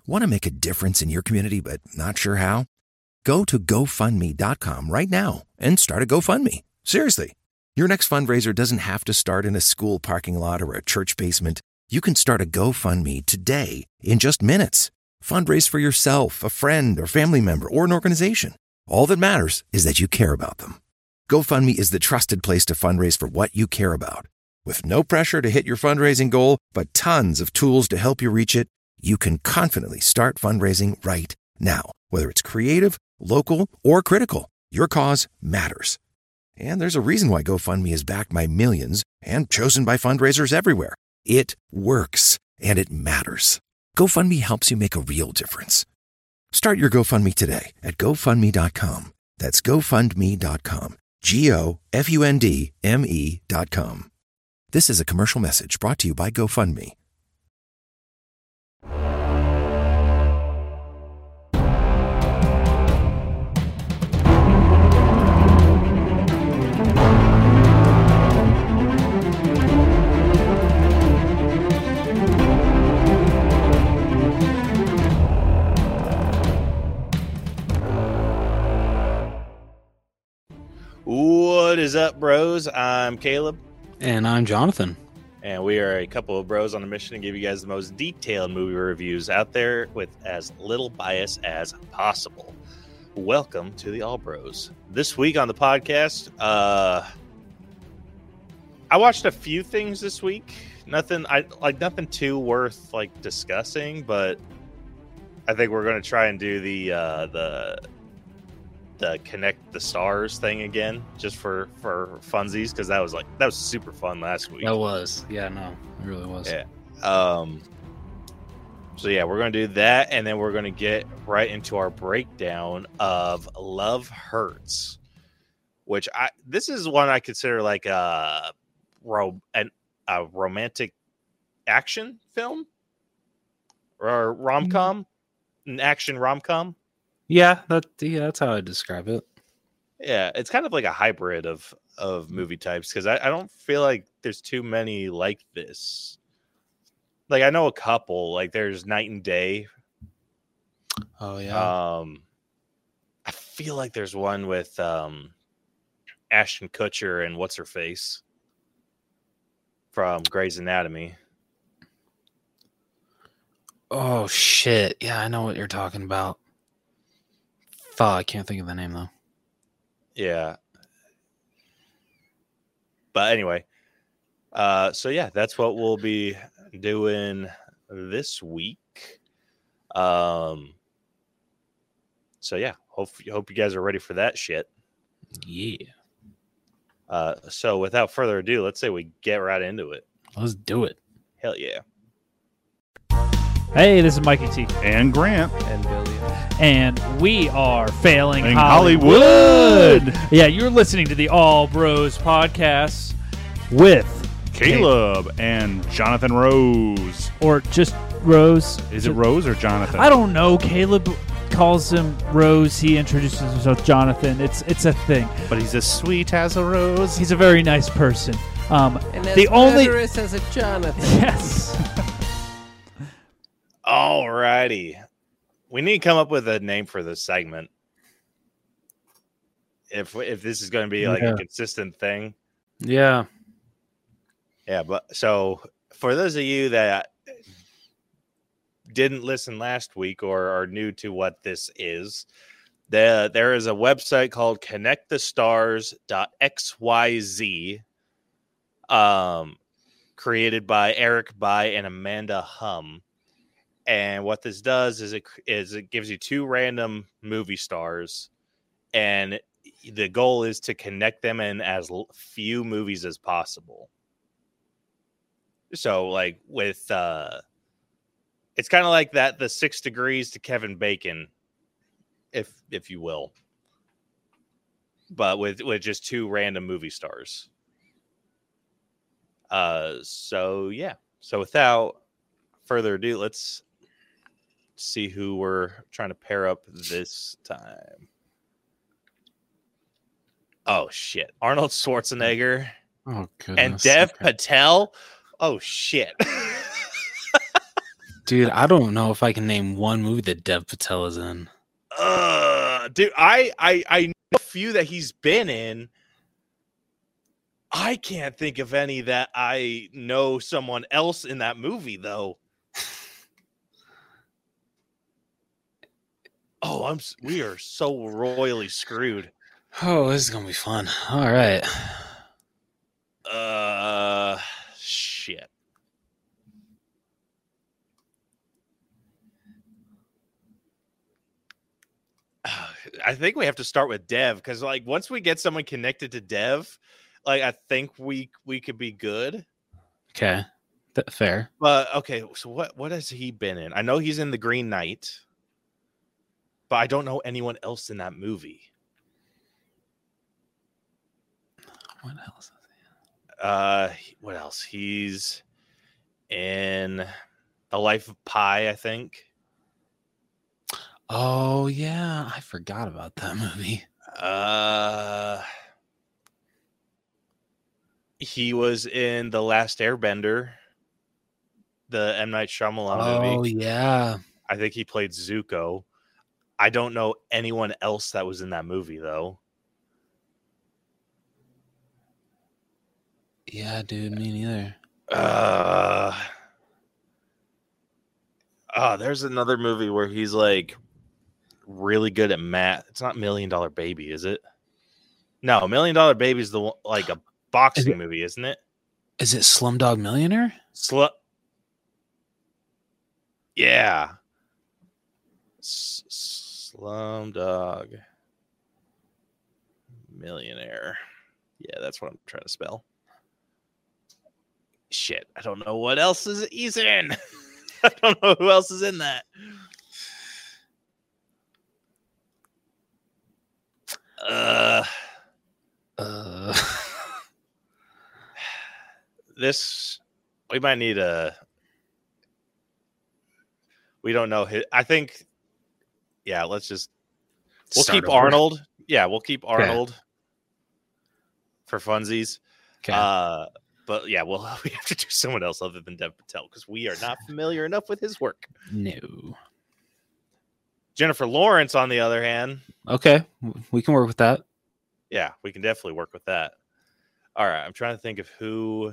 Want to make a difference in your community but not sure how? Go to GoFundMe.com right now and start a GoFundMe. Seriously. Your next fundraiser doesn't have to start in a school parking lot or a church basement. You can start a GoFundMe today in just minutes. Fundraise for yourself, a friend or family member, or an organization. All that matters is that you care about them. GoFundMe is the trusted place to fundraise for what you care about. With no pressure to hit your fundraising goal, but tons of tools to help you reach it, you can confidently start fundraising right now. Whether it's creative, local, or critical, your cause matters. And there's a reason why GoFundMe is backed by millions and chosen by fundraisers everywhere. It works, and it matters. GoFundMe helps you make a real difference. Start your GoFundMe today at GoFundMe.com. That's GoFundMe.com. GoFundMe.com. This is a commercial message brought to you by GoFundMe. What is up, bros? I'm Caleb. And I'm Jonathan. And we are a couple of bros on a mission to give you guys the most detailed movie reviews out there with as little bias as possible. Welcome to the All Bros. This week on the podcast, I watched a few things this week. Nothing too worth discussing, but I think we're going to try and do the Connect the Stars thing again, just for funsies, because that was super fun last week. That was, yeah, no, it really was. Yeah. So yeah, we're gonna do that, and then we're gonna get right into our breakdown of Love Hurts, which this is one I consider like a romantic action film or rom-com, an action rom-com. Yeah, that's how I describe it. Yeah, it's kind of like a hybrid of movie types, because I don't feel like there's too many like this. Like, I know a couple. Like, there's Night and Day. Oh yeah. I feel like there's one with Ashton Kutcher and what's her face from Grey's Anatomy. Oh shit! Yeah, I know what you're talking about. I can't think of the name though. Yeah. But anyway, so yeah, that's what we'll be doing this week. So yeah, hope you guys are ready for that shit. Yeah. So without further ado, let's say we get right into it. Let's do it. Hell yeah. Hey, this is Mikey T. And Grant. And Billy. And we are Failing Hollywood. Yeah, you're listening to the All Bros podcast with Caleb and Jonathan Rose. Or just Rose. Is it Rose or Jonathan? I don't know. Caleb calls him Rose. He introduces himself Jonathan. It's a thing. But he's as sweet as a rose. He's a very nice person. And as the only murderous as a Jonathan. Yes. Alrighty. We need to come up with a name for this segment. If this is going to be like a consistent thing. Yeah. Yeah, but so for those of you that didn't listen last week or are new to what this is, there is a website called connectthestars.xyz, created by Eric Bai and Amanda Hum. And what this does is it gives you two random movie stars, and the goal is to connect them in as few movies as possible. So, like with it's kind of like that, the 6 Degrees to Kevin Bacon, if you will, but with just two random movie stars. So yeah. So without further ado, let's see who we're trying to pair up this time. Oh shit. Arnold Schwarzenegger Oh, goodness. and Dev Patel. Oh shit. Dude, I don't know if I can name one movie that Dev Patel is in. Dude, I know a few that he's been in. I can't think of any that I know someone else in that movie though. Oh, we are so royally screwed. Oh, this is gonna be fun. All right. Shit. I think we have to start with Dev because, like, once we get someone connected to Dev, like, I think we could be good. Okay, fair. But okay, so what has he been in? I know he's in The Green Knight, but I don't know anyone else in that movie. What else? What else? He's in The Life of Pi, I think. Oh yeah, I forgot about that movie. He was in The Last Airbender, the M. Night Shyamalan movie. Oh yeah. I think he played Zuko. I don't know anyone else that was in that movie though. Yeah, dude, me neither. There's another movie where he's like really good at math. It's not $1 Million Baby, is it? No, $1 Million Baby is the one, like a boxing movie, isn't it? Is it Slumdog Millionaire? Yeah. Slumdog Millionaire. Yeah, that's what I'm trying to spell. Shit, I don't know what else he's in. I don't know who else is in that. This we might need we don't know his. I think. Yeah, we'll keep over. Arnold. Yeah, we'll keep Arnold for funsies. Okay. But yeah, we have to do someone else other than Dev Patel because we are not familiar enough with his work. No. Jennifer Lawrence, on the other hand. Okay, we can work with that. Yeah, we can definitely work with that. All right, I'm trying to think of who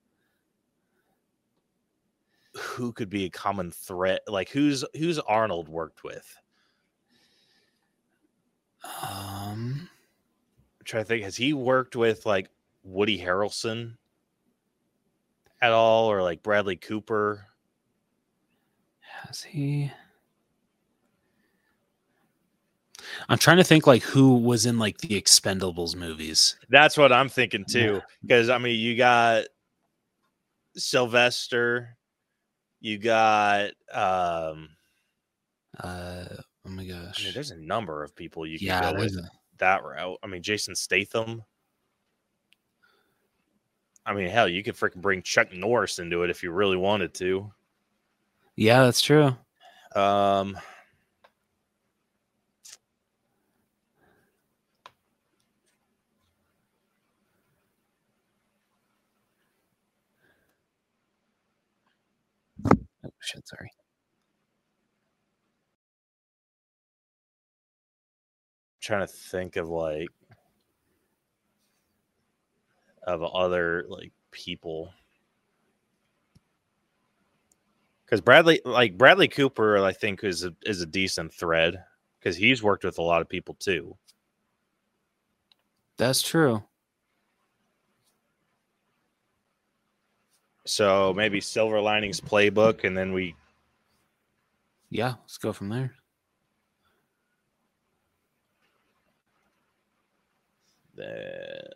could be a common threat. Like who's Arnold worked with? I'm trying to think. Has he worked with like Woody Harrelson at all, or like Bradley Cooper? Has he? I'm trying to think like who was in like the Expendables movies. That's what I'm thinking too. Because I mean, you got Sylvester, you got oh my gosh. I mean, there's a number of people you can go with that route. I mean, Jason Statham. I mean, hell, you could freaking bring Chuck Norris into it if you really wanted to. Yeah, that's true. Oh, shit, sorry. Trying to think of other like people, because Bradley Cooper I think is a decent thread because he's worked with a lot of people too. That's true. So maybe Silver Linings Playbook, and then let's go from there. Then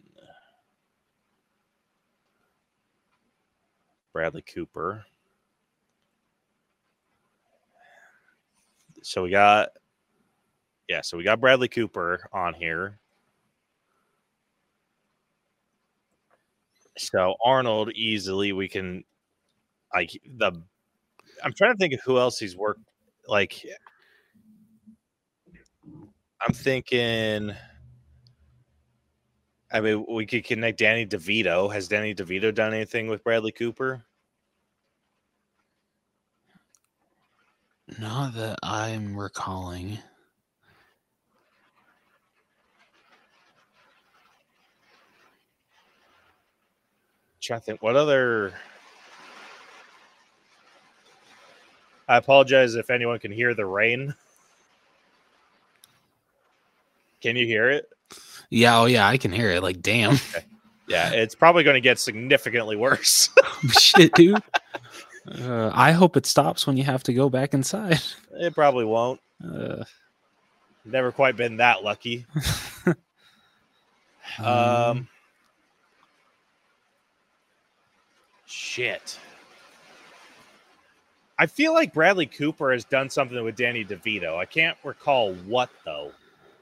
Bradley Cooper. So we got Bradley Cooper on here. So Arnold, easily we can I'm trying to think of who else he's worked. Like I'm thinking. I mean, we could connect Danny DeVito. Has Danny DeVito done anything with Bradley Cooper? Not that I'm recalling. Trying to think what other. I apologize if anyone can hear the rain. Can you hear it? Yeah, oh yeah, I can hear it. Like, damn. Okay. Yeah, it's probably going to get significantly worse. Shit, dude. I hope it stops when you have to go back inside. It probably won't. Uh, Never quite been that lucky. Shit. I feel like Bradley Cooper has done something with Danny DeVito. I can't recall what, though.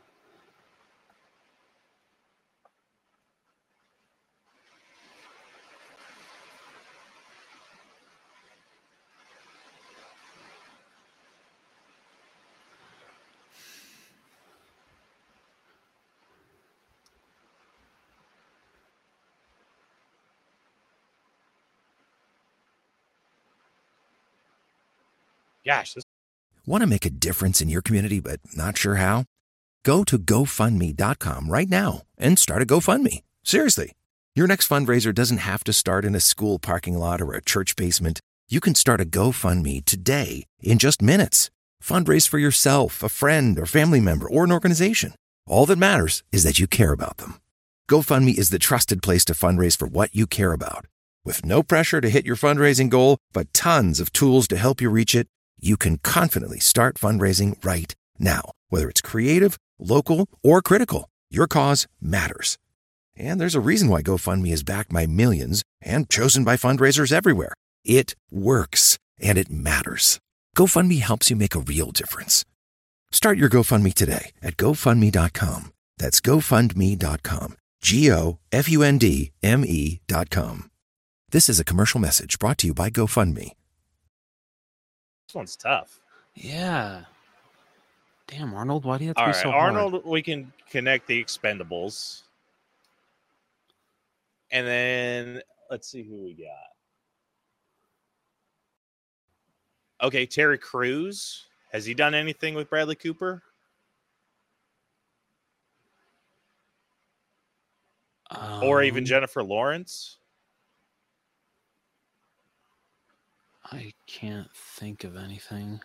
Gosh, this Want to make a difference in your community but not sure how? Go to GoFundMe.com right now and start a GoFundMe. Seriously. Your next fundraiser doesn't have to start in a school parking lot or a church basement. You can start a GoFundMe today in just minutes. Fundraise for yourself, a friend, or family member, or an organization. All that matters is that you care about them. GoFundMe is the trusted place to fundraise for what you care about. With no pressure to hit your fundraising goal, but tons of tools to help you reach it, you can confidently start fundraising right now. Whether it's creative, local, or critical, your cause matters. And there's a reason why GoFundMe is backed by millions and chosen by fundraisers everywhere. It works, and it matters. GoFundMe helps you make a real difference. Start your GoFundMe today at GoFundMe.com. That's GoFundMe.com. GoFundMe.com. This is a commercial message brought to you by GoFundMe. one's tough. yeah. Damn, Arnold, why do you have to All be right, so hard? Arnold, we can connect the Expendables. And then let's see who we got. Okay, Terry Crews. Has he done anything with Bradley Cooper? Or even Jennifer Lawrence? I can't think of anything.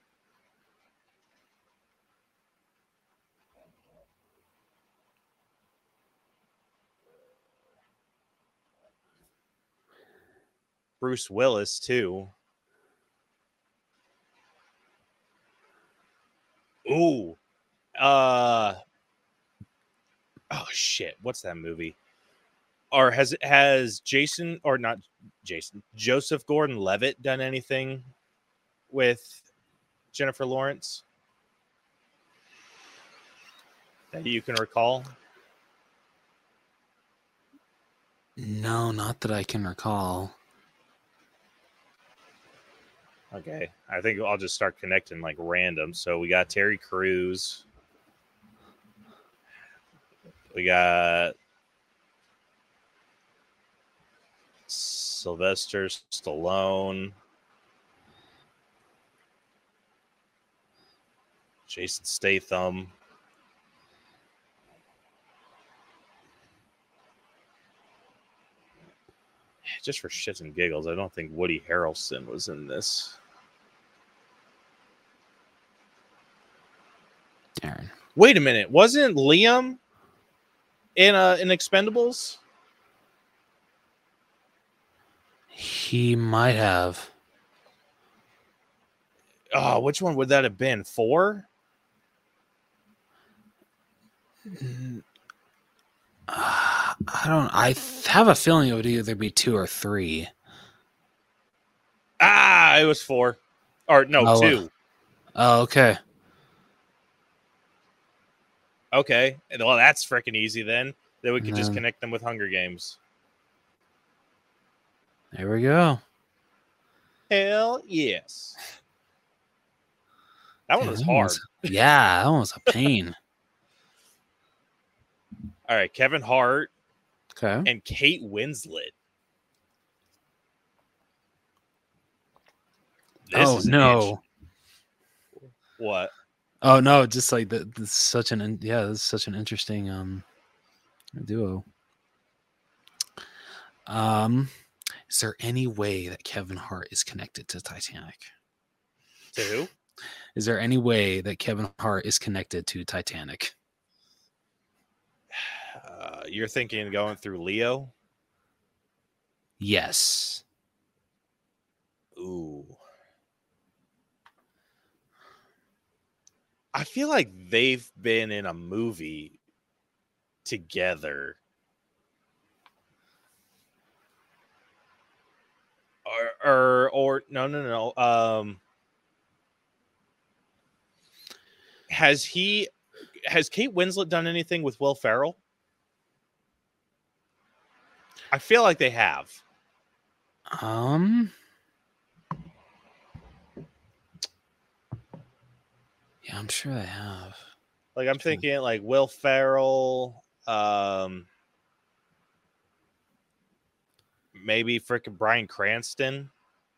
Bruce Willis, too. Ooh. Oh, shit. What's that movie? Or has Jason, or not Jason, Joseph Gordon-Levitt done anything with Jennifer Lawrence that you can recall? No, not that I can recall. Okay, I think I'll just start connecting like random. So we got Terry Crews. We got Sylvester Stallone. Jason Statham. Just for shits and giggles, I don't think Woody Harrelson was in this. Aaron. Wait a minute. Wasn't Liam in Expendables? He might have. Oh, which one would that have been? 4? I have a feeling it would either be 2 or 3. It was 4. Or no, 2. Oh, okay. Okay. Well, that's freaking easy then. Then we could just connect them with Hunger Games. There we go. Hell yes. That one was hard. Yeah, that one was a pain. All right, Kevin Hart Okay. and Kate Winslet. This is no. What? Oh no, just like that's such an that's such an interesting duo. Is there any way that Kevin Hart is connected to Titanic? To who? Is there any way that Kevin Hart is connected to Titanic? You're thinking going through Leo? Yes. Ooh. I feel like they've been in a movie together. Or no. Has Kate Winslet done anything with Will Ferrell? I feel like they have. Yeah, I'm sure they have. Like I'm thinking like Will Ferrell, maybe frickin' Bryan Cranston.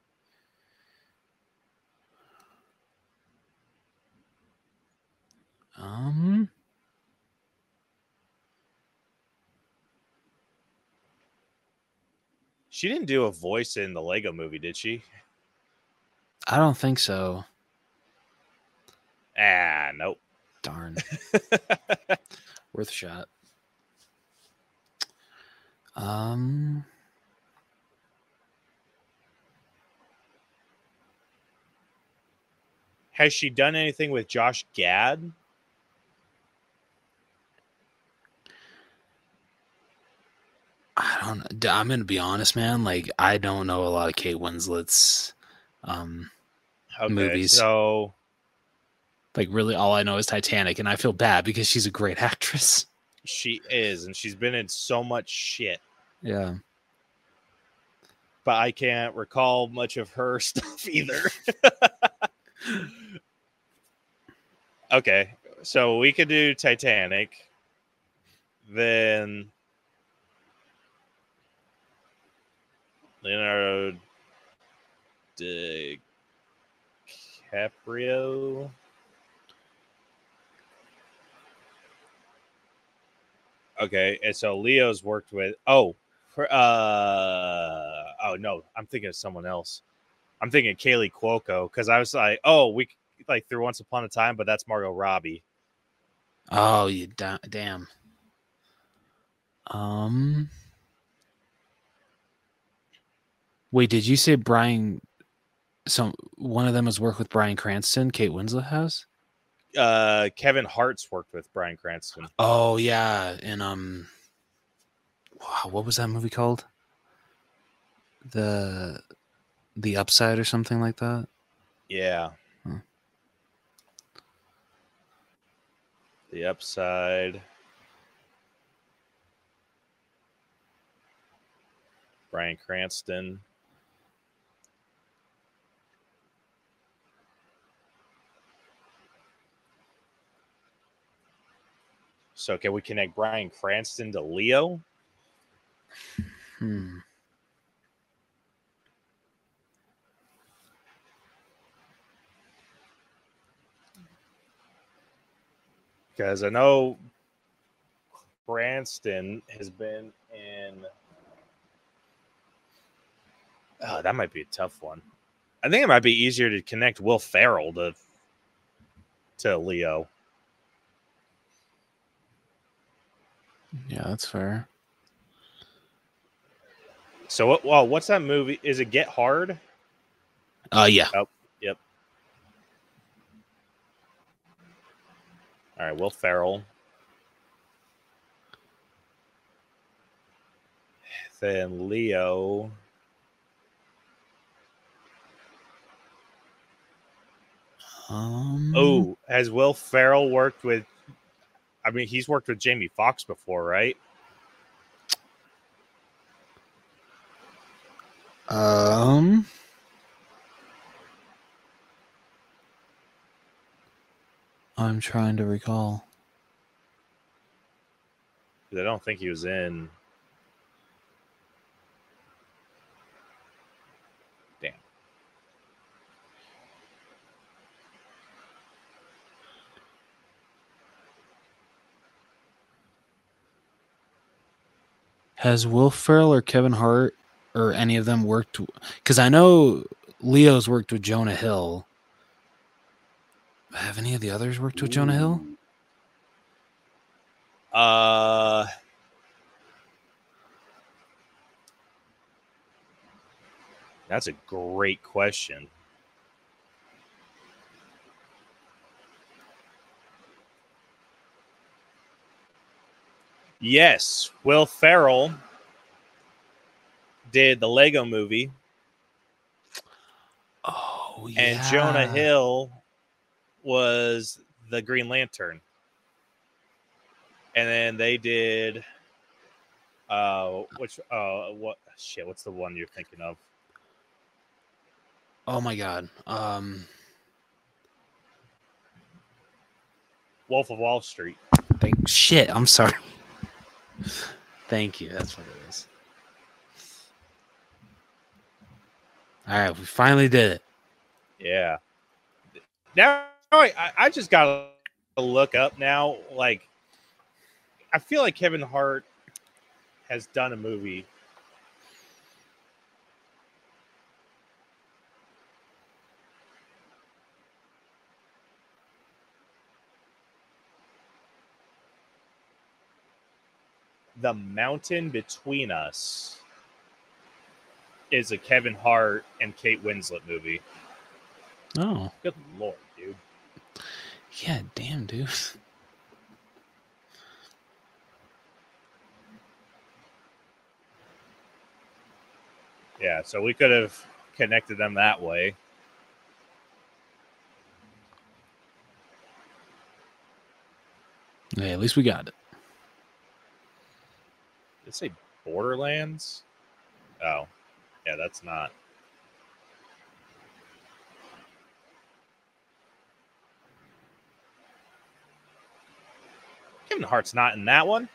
She didn't do a voice in the Lego movie, did she? I don't think so. Nope. Darn. Worth a shot. Has she done anything with Josh Gad? I'm gonna be honest, man. Like, I don't know a lot of Kate Winslet's movies. So, like, really, all I know is Titanic, and I feel bad because she's a great actress. she is, and she's been in so much shit. Yeah. But I can't recall much of her stuff either. Okay, so we could do Titanic. Then Leonardo DiCaprio. Okay, and so Leo's worked with no, I'm thinking of someone else. I'm thinking Kaylee Cuoco because I was like, we like through Once Upon a Time, but that's Margot Robbie. Oh, you damn. Wait, did you say Brian? So one of them has worked with Bryan Cranston. Kate Winslet has. Kevin Hart's worked with Bryan Cranston. Oh yeah, and wow, what was that movie called? The Upside or something like that. Yeah. Huh. The Upside. Bryan Cranston. So can we connect Bryan Cranston to Leo? Because I know Cranston has been in. Oh, that might be a tough one. I think it might be easier to connect Will Ferrell to Leo. Yeah, that's fair. So, what's that movie? Is it Get Hard? Yeah. Oh, yep. All right, Will Ferrell. Then Leo. Has Will Ferrell worked with? I mean, he's worked with Jamie Foxx before, right? I'm trying to recall. I don't think he was in. Damn. Has Will Ferrell or Kevin Hart or any of them worked? Because I know Leo's worked with Jonah Hill. Have any of the others worked with Jonah Hill? That's a great question. Yes, Will Ferrell did the Lego Movie, Oh, yeah. and Jonah Hill was the Green Lantern. And then they did what's the one you're thinking of? Oh my God. Wolf of Wall Street. Shit, I'm sorry. Thank you. That's what it is. All right, we finally did it. Yeah. Now I just gotta look up now. Like, I feel like Kevin Hart has done a movie. The Mountain Between Us is a Kevin Hart and Kate Winslet movie. Oh. Good Lord, dude. Yeah, damn, dude. Yeah, so we could have connected them that way. Yeah, at least we got it. Did it say Borderlands? Oh, yeah, that's not. Kevin Hart's not in that one.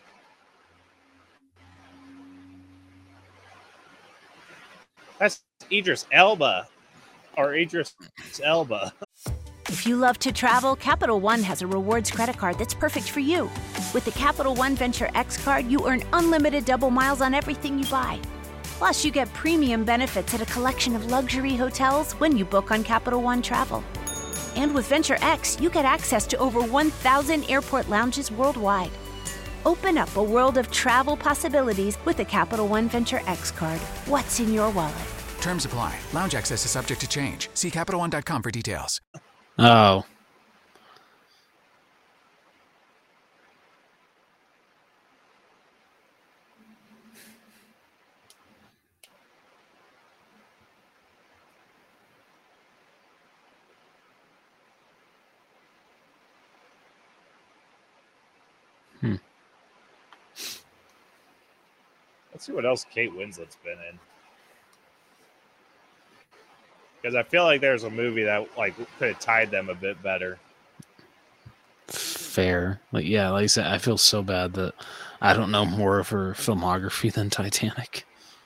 That's Idris Elba. Or Idris Elba. If you love to travel, Capital One has a rewards credit card that's perfect for you. With the Capital One Venture X card, you earn unlimited double miles on everything you buy. Plus, you get premium benefits at a collection of luxury hotels when you book on Capital One Travel. And with Venture X, you get access to over 1,000 airport lounges worldwide. Open up a world of travel possibilities with the Capital One Venture X card. What's in your wallet? Terms apply. Lounge access is subject to change. See CapitalOne.com for details. Oh. Let's see what else Kate Winslet's been in. Because I feel like there's a movie that could have tied them a bit better. Fair. Like I said, I feel so bad that I don't know more of her filmography than Titanic.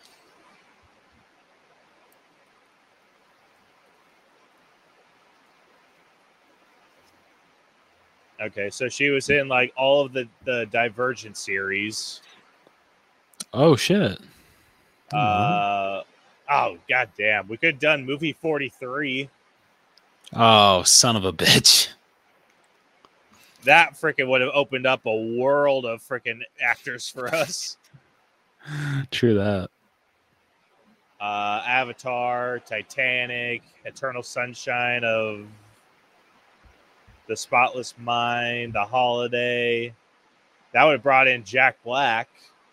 Okay, so she was in all of the Divergent series. Oh shit. Oh goddamn! We could have done movie 43. Oh, son of a bitch. That freaking would have opened up a world of freaking actors for us. True that. Avatar, Titanic, Eternal Sunshine of the Spotless Mind, The Holiday. That would have brought in Jack Black.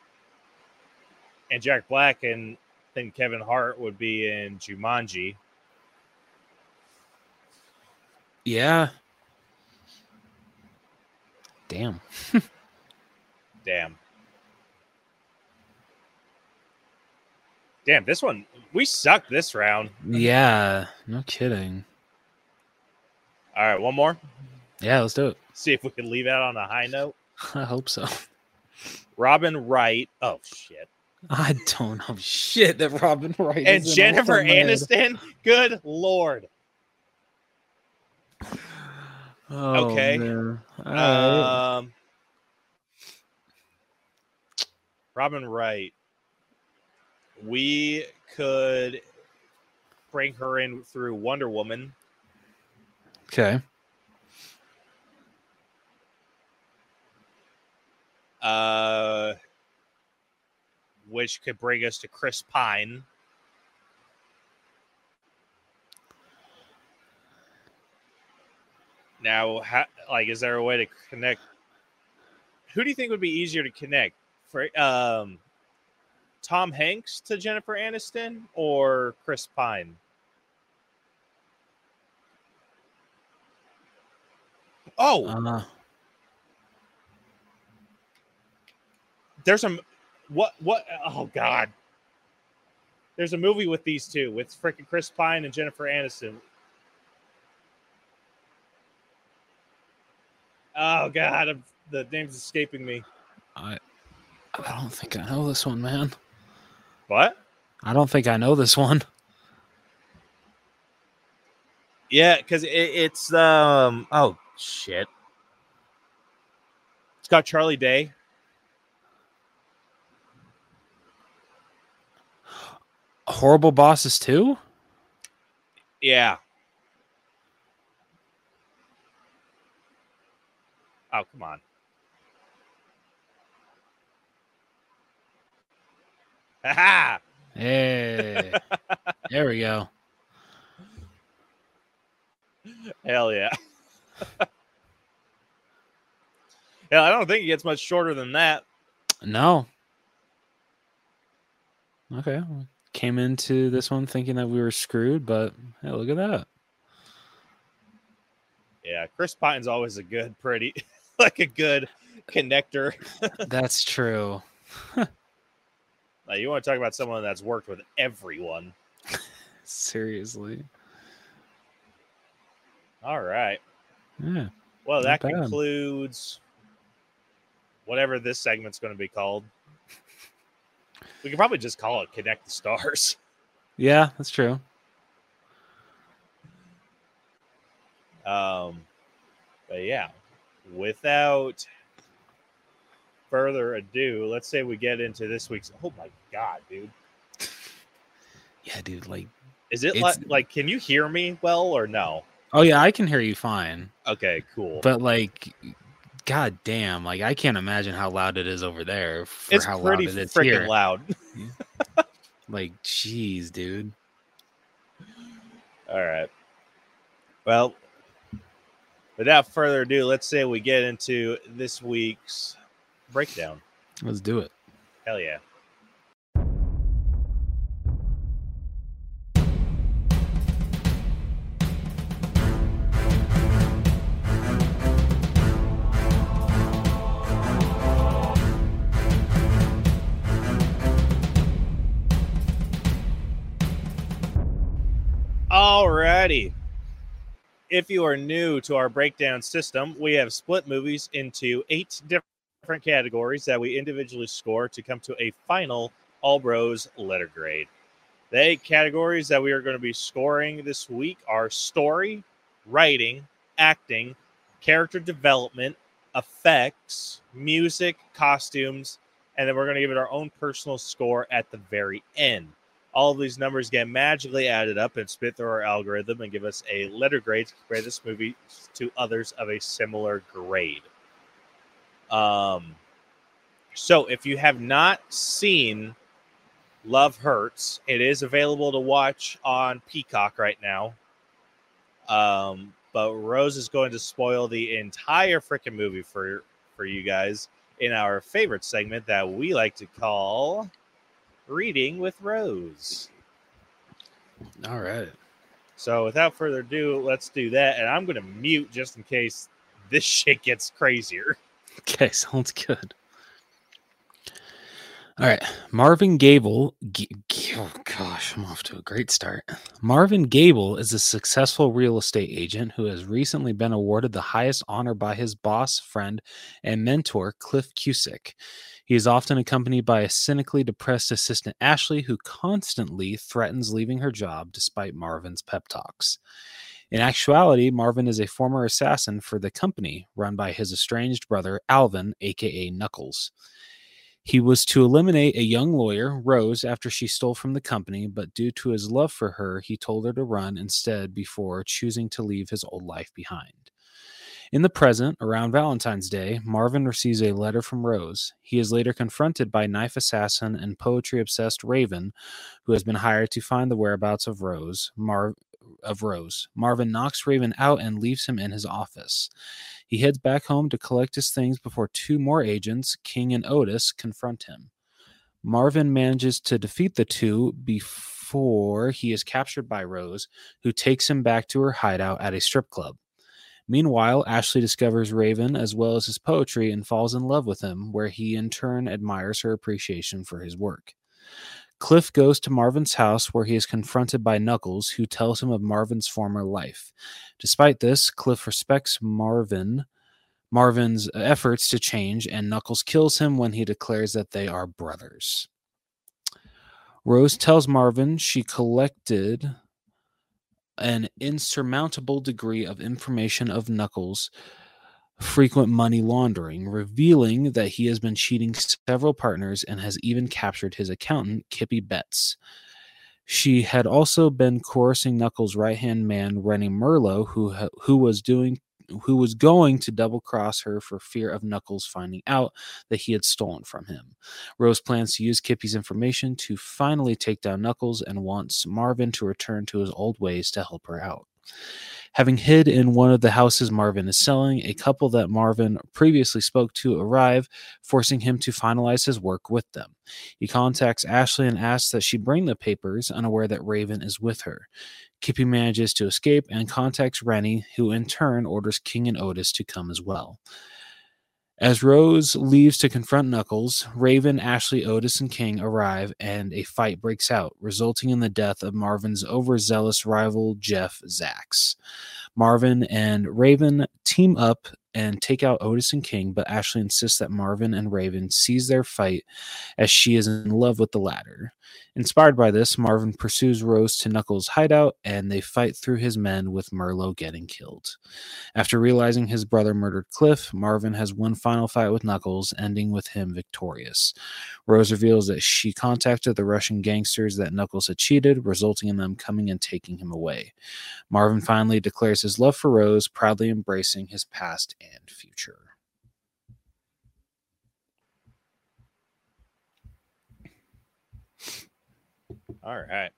And Jack Black and then Kevin Hart would be in Jumanji. Yeah. Damn. Damn, this one, we sucked this round. Yeah, no kidding. All right, one more. Yeah, let's do it. See if we can leave out on a high note. I hope so. Robin Wright. Oh, shit. I don't know shit that Robin Wright And is in Jennifer off the head. Aniston. Good Lord. Oh, Okay. man. All right. Robin Wright. We could bring her in through Wonder Woman. Okay. Which could bring us to Chris Pine. Now, is there a way to connect? Who do you think would be easier to connect? For Tom Hanks to Jennifer Aniston or Chris Pine? Oh, there's some what? Oh God, there's a movie with these two, with freaking Chris Pine and Jennifer Aniston. Oh God, the name's escaping me. I don't think I know this one, man. What? I don't think I know this one. Yeah, because it's oh shit. It's got Charlie Day. Horrible Bosses 2? Yeah. Oh, come on. Ha! Hey. There we go. Hell yeah. Yeah, I don't think it gets much shorter than that. No. Okay. Came into this one thinking that we were screwed, but hey, look at that. Yeah, Chris Pine's always a good connector. That's true. Now, you want to talk about someone that's worked with everyone. Seriously. All right. Yeah. Well, that Not bad. concludes whatever this segment's going to be called. We could probably just call it Connect the Stars. Yeah, that's true. But yeah, without further ado, let's say we get into this week's. Oh my God, dude! Yeah, dude. Like, Is it It's- like? Can you hear me well or no? oh yeah, I can hear you fine. Okay, cool. But like, god damn, like I can't imagine how loud it is over there for It's how pretty loud it is freaking here. loud. Like, jeez, dude. All right. Well, without further ado, let's say we get into this week's breakdown. Let's do it. Hell yeah. Alrighty. If you are new to our breakdown system, we have split movies into 8 different categories that we individually score to come to a final All Bros letter grade. The 8 categories that we are going to be scoring this week are story, writing, acting, character development, effects, music, costumes, and then we're going to give it our own personal score at the very end. All of these numbers get magically added up and spit through our algorithm and give us a letter grade to compare this movie to others of a similar grade. So if you have not seen Love Hurts, it is available to watch on Peacock right now. But Rose is going to spoil the entire freaking movie for you guys in our favorite segment that we like to call Reading with Rose. All right. So without further ado, let's do that. And I'm going to mute just in case this shit gets crazier. Okay, sounds good. All right. Marvin Gable. Oh, gosh, I'm off to a great start. Marvin Gable is a successful real estate agent who has recently been awarded the highest honor by his boss, friend, and mentor, Cliff Cusick. He is often accompanied by a cynically depressed assistant, Ashley, who constantly threatens leaving her job despite Marvin's pep talks. In actuality, Marvin is a former assassin for the company run by his estranged brother, Alvin, a.k.a. Knuckles. He was to eliminate a young lawyer, Rose, after she stole from the company, but due to his love for her, he told her to run instead before choosing to leave his old life behind. In the present, around Valentine's Day, Marvin receives a letter from Rose. He is later confronted by knife assassin and poetry-obsessed Raven, who has been hired to find the whereabouts of Rose. Marvin knocks Raven out and leaves him in his office. He heads back home to collect his things before two more agents, King and Otis, confront him. Marvin manages to defeat the two before he is captured by Rose, who takes him back to her hideout at a strip club. Meanwhile, Ashley discovers Raven as well as his poetry and falls in love with him, where he in turn admires her appreciation for his work. Cliff goes to Marvin's house where he is confronted by Knuckles, who tells him of Marvin's former life. Despite this, Cliff respects Marvin's efforts to change, and Knuckles kills him when he declares that they are brothers. Rose tells Marvin she collected an insurmountable degree of information of Knuckles' frequent money laundering, revealing that he has been cheating several partners and has even captured his accountant, Kippy Betts. She had also been coercing Knuckles' right-hand man, Rennie Merlo, who was going to double-cross her for fear of Knuckles finding out that he had stolen from him. Rose plans to use Kippy's information to finally take down Knuckles and wants Marvin to return to his old ways to help her out. Having hid in one of the houses Marvin is selling, a couple that Marvin previously spoke to arrive, forcing him to finalize his work with them. He contacts Ashley and asks that she bring the papers, unaware that Raven is with her. Kippy manages to escape and contacts Rennie, who in turn orders King and Otis to come as well. As Rose leaves to confront Knuckles, Raven, Ashley, Otis, and King arrive and a fight breaks out, resulting in the death of Marvin's overzealous rival Jeff Zax. Marvin and Raven team up and take out Otis and King, but Ashley insists that Marvin and Raven cease their fight as she is in love with the latter. Inspired by this, Marvin pursues Rose to Knuckles' hideout, and they fight through his men with Merlo getting killed. After realizing his brother murdered Cliff, Marvin has one final fight with Knuckles, ending with him victorious. Rose reveals that she contacted the Russian gangsters that Knuckles had cheated, resulting in them coming and taking him away. Marvin finally declares his love for Rose, proudly embracing his past and future. All right.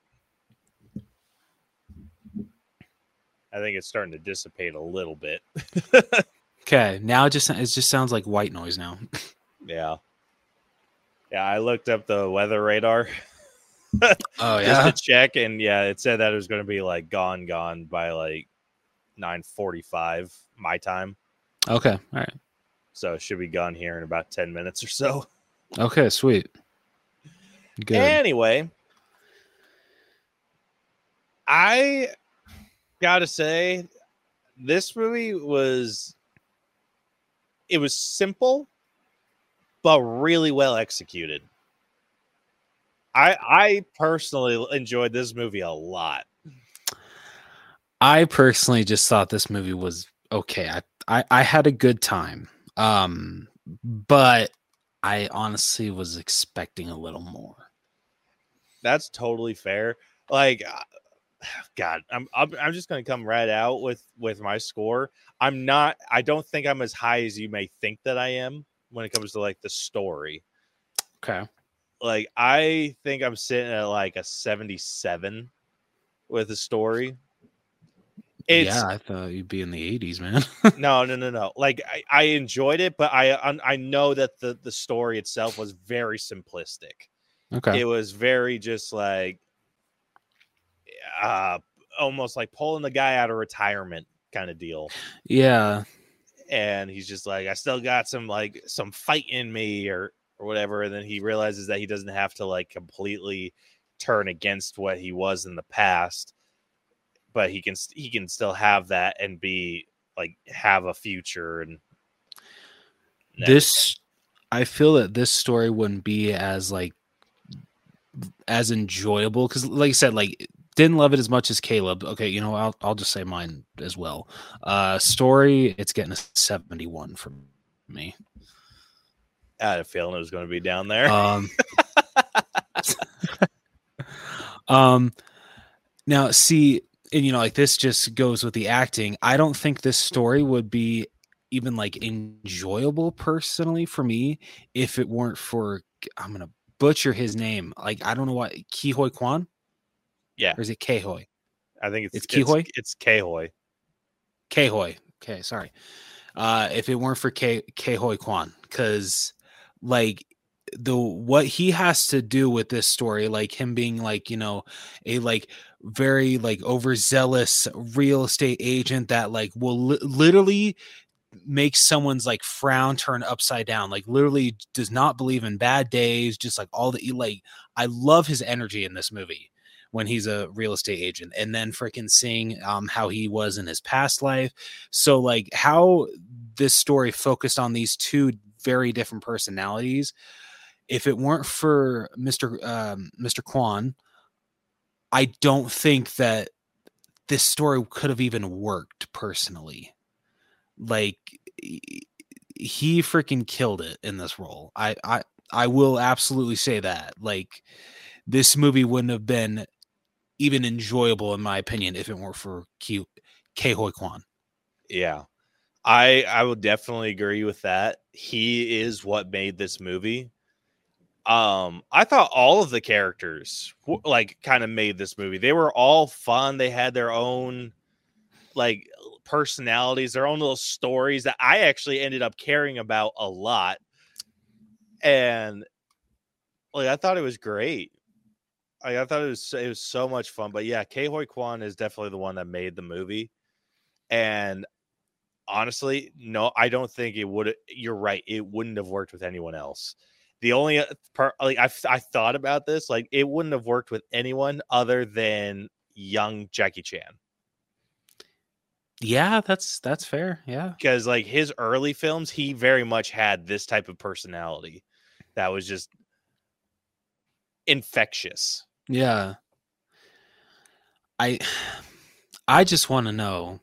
I think it's starting to dissipate a little bit. Okay, now it just sounds like white noise now. Yeah. Yeah, I looked up the weather radar. Oh, yeah? Just to check, and yeah, it said that it was going to be like gone by like 9:45 my time. Okay, all right. So it should be gone here in about 10 minutes or so. Okay, sweet. Good. Anyway, I gotta say, this movie was simple, but really well executed. I personally enjoyed this movie a lot. I personally just thought this movie was okay. I had a good time. But I honestly was expecting a little more. That's totally fair. Like, God, I'm just gonna come right out with my score. I don't think I'm as high as you may think that I am when it comes to like the story. Okay. Like, I think I'm sitting at like a 77 with the story. Yeah, I thought you'd be in the 80s, man. No. Like, I enjoyed it, but I know that the story itself was very simplistic. Okay. It was very just like almost like pulling the guy out of retirement kind of deal. Yeah. And he's just like, I still got some fight in me or whatever. And then he realizes that he doesn't have to like completely turn against what he was in the past, but he can still have that and be like, have a future. And I feel that this story wouldn't be as enjoyable because, like you said, like, didn't love it as much as Caleb. Okay, you know, I'll just say mine as well. Story, it's getting a 71 from me. I had a feeling it was going to be down there. Now see, and like this just goes with the acting. I don't think this story would be even like enjoyable personally for me if it weren't for, I'm gonna butcher his name. Like I don't know what, Ke Huy Quan? Yeah. Or is it Ke Huy? I think it's Ke Huy? It's Ke Huy. Ke Huy. Okay, sorry. If it weren't for Ke Huy Quan, because like what he has to do with this story, like him being like, a like very like overzealous real estate agent that like will literally make someone's like frown turn upside down, like literally does not believe in bad days, just like all the like, I love his energy in this movie when he's a real estate agent, and then freaking seeing how he was in his past life. So like how this story focused on these two very different personalities. If it weren't for Mr. Quan, I don't think that this story could have even worked personally. Like he freaking killed it in this role. I will absolutely say that. Like this movie wouldn't have been even enjoyable in my opinion if it weren't for Ke Huy Quan. Yeah. I would definitely agree with that. He is what made this movie. I thought all of the characters like kind of made this movie. They were all fun. They had their own like personalities, their own little stories that I actually ended up caring about a lot. And like I thought it was great. I thought it was so much fun. But yeah, Ke Huy Quan is definitely the one that made the movie. And honestly, no, I don't think it would. You're right. It wouldn't have worked with anyone else. The only part, like I thought about this, like it wouldn't have worked with anyone other than young Jackie Chan. Yeah, that's fair. Yeah, because like his early films, he very much had this type of personality that was just infectious. Yeah. I just want to know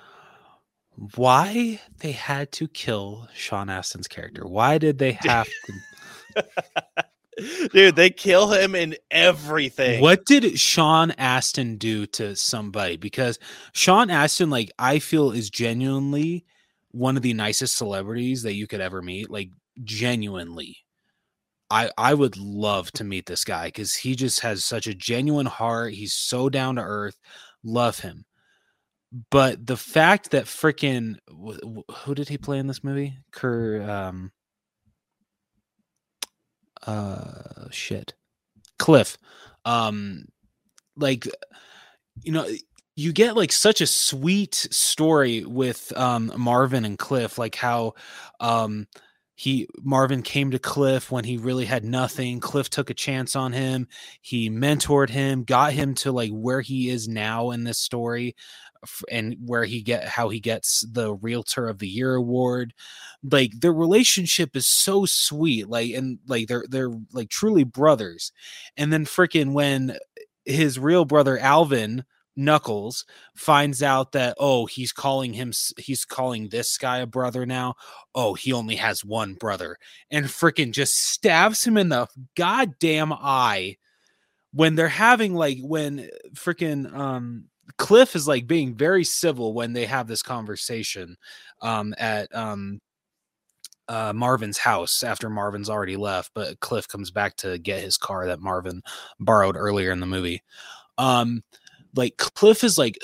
why they had to kill Sean Astin's character. Why did they have to? Dude, they kill him in everything. What did Sean Astin do to somebody? Because Sean Astin, like, I feel is genuinely one of the nicest celebrities that you could ever meet. Like, genuinely. I would love to meet this guy because he just has such a genuine heart. He's so down to earth. Love him. But the fact that freaking who did he play in this movie? Cliff. Like, you know, you get like such a sweet story with Marvin and Cliff, like how Marvin came to Cliff when he really had nothing. Cliff took a chance on him. He mentored him, got him to like where he is now in this story, and how he gets the Realtor of the Year award. Like their relationship is so sweet, like, and like they're like truly brothers. And then freaking when his real brother Alvin Knuckles finds out that he's calling this guy a brother now. He only has one brother, and freaking just stabs him in the goddamn eye when they're having when freaking Cliff is like being very civil when they have this conversation at Marvin's house after Marvin's already left, but Cliff comes back to get his car that Marvin borrowed earlier in the movie. Like Cliff is like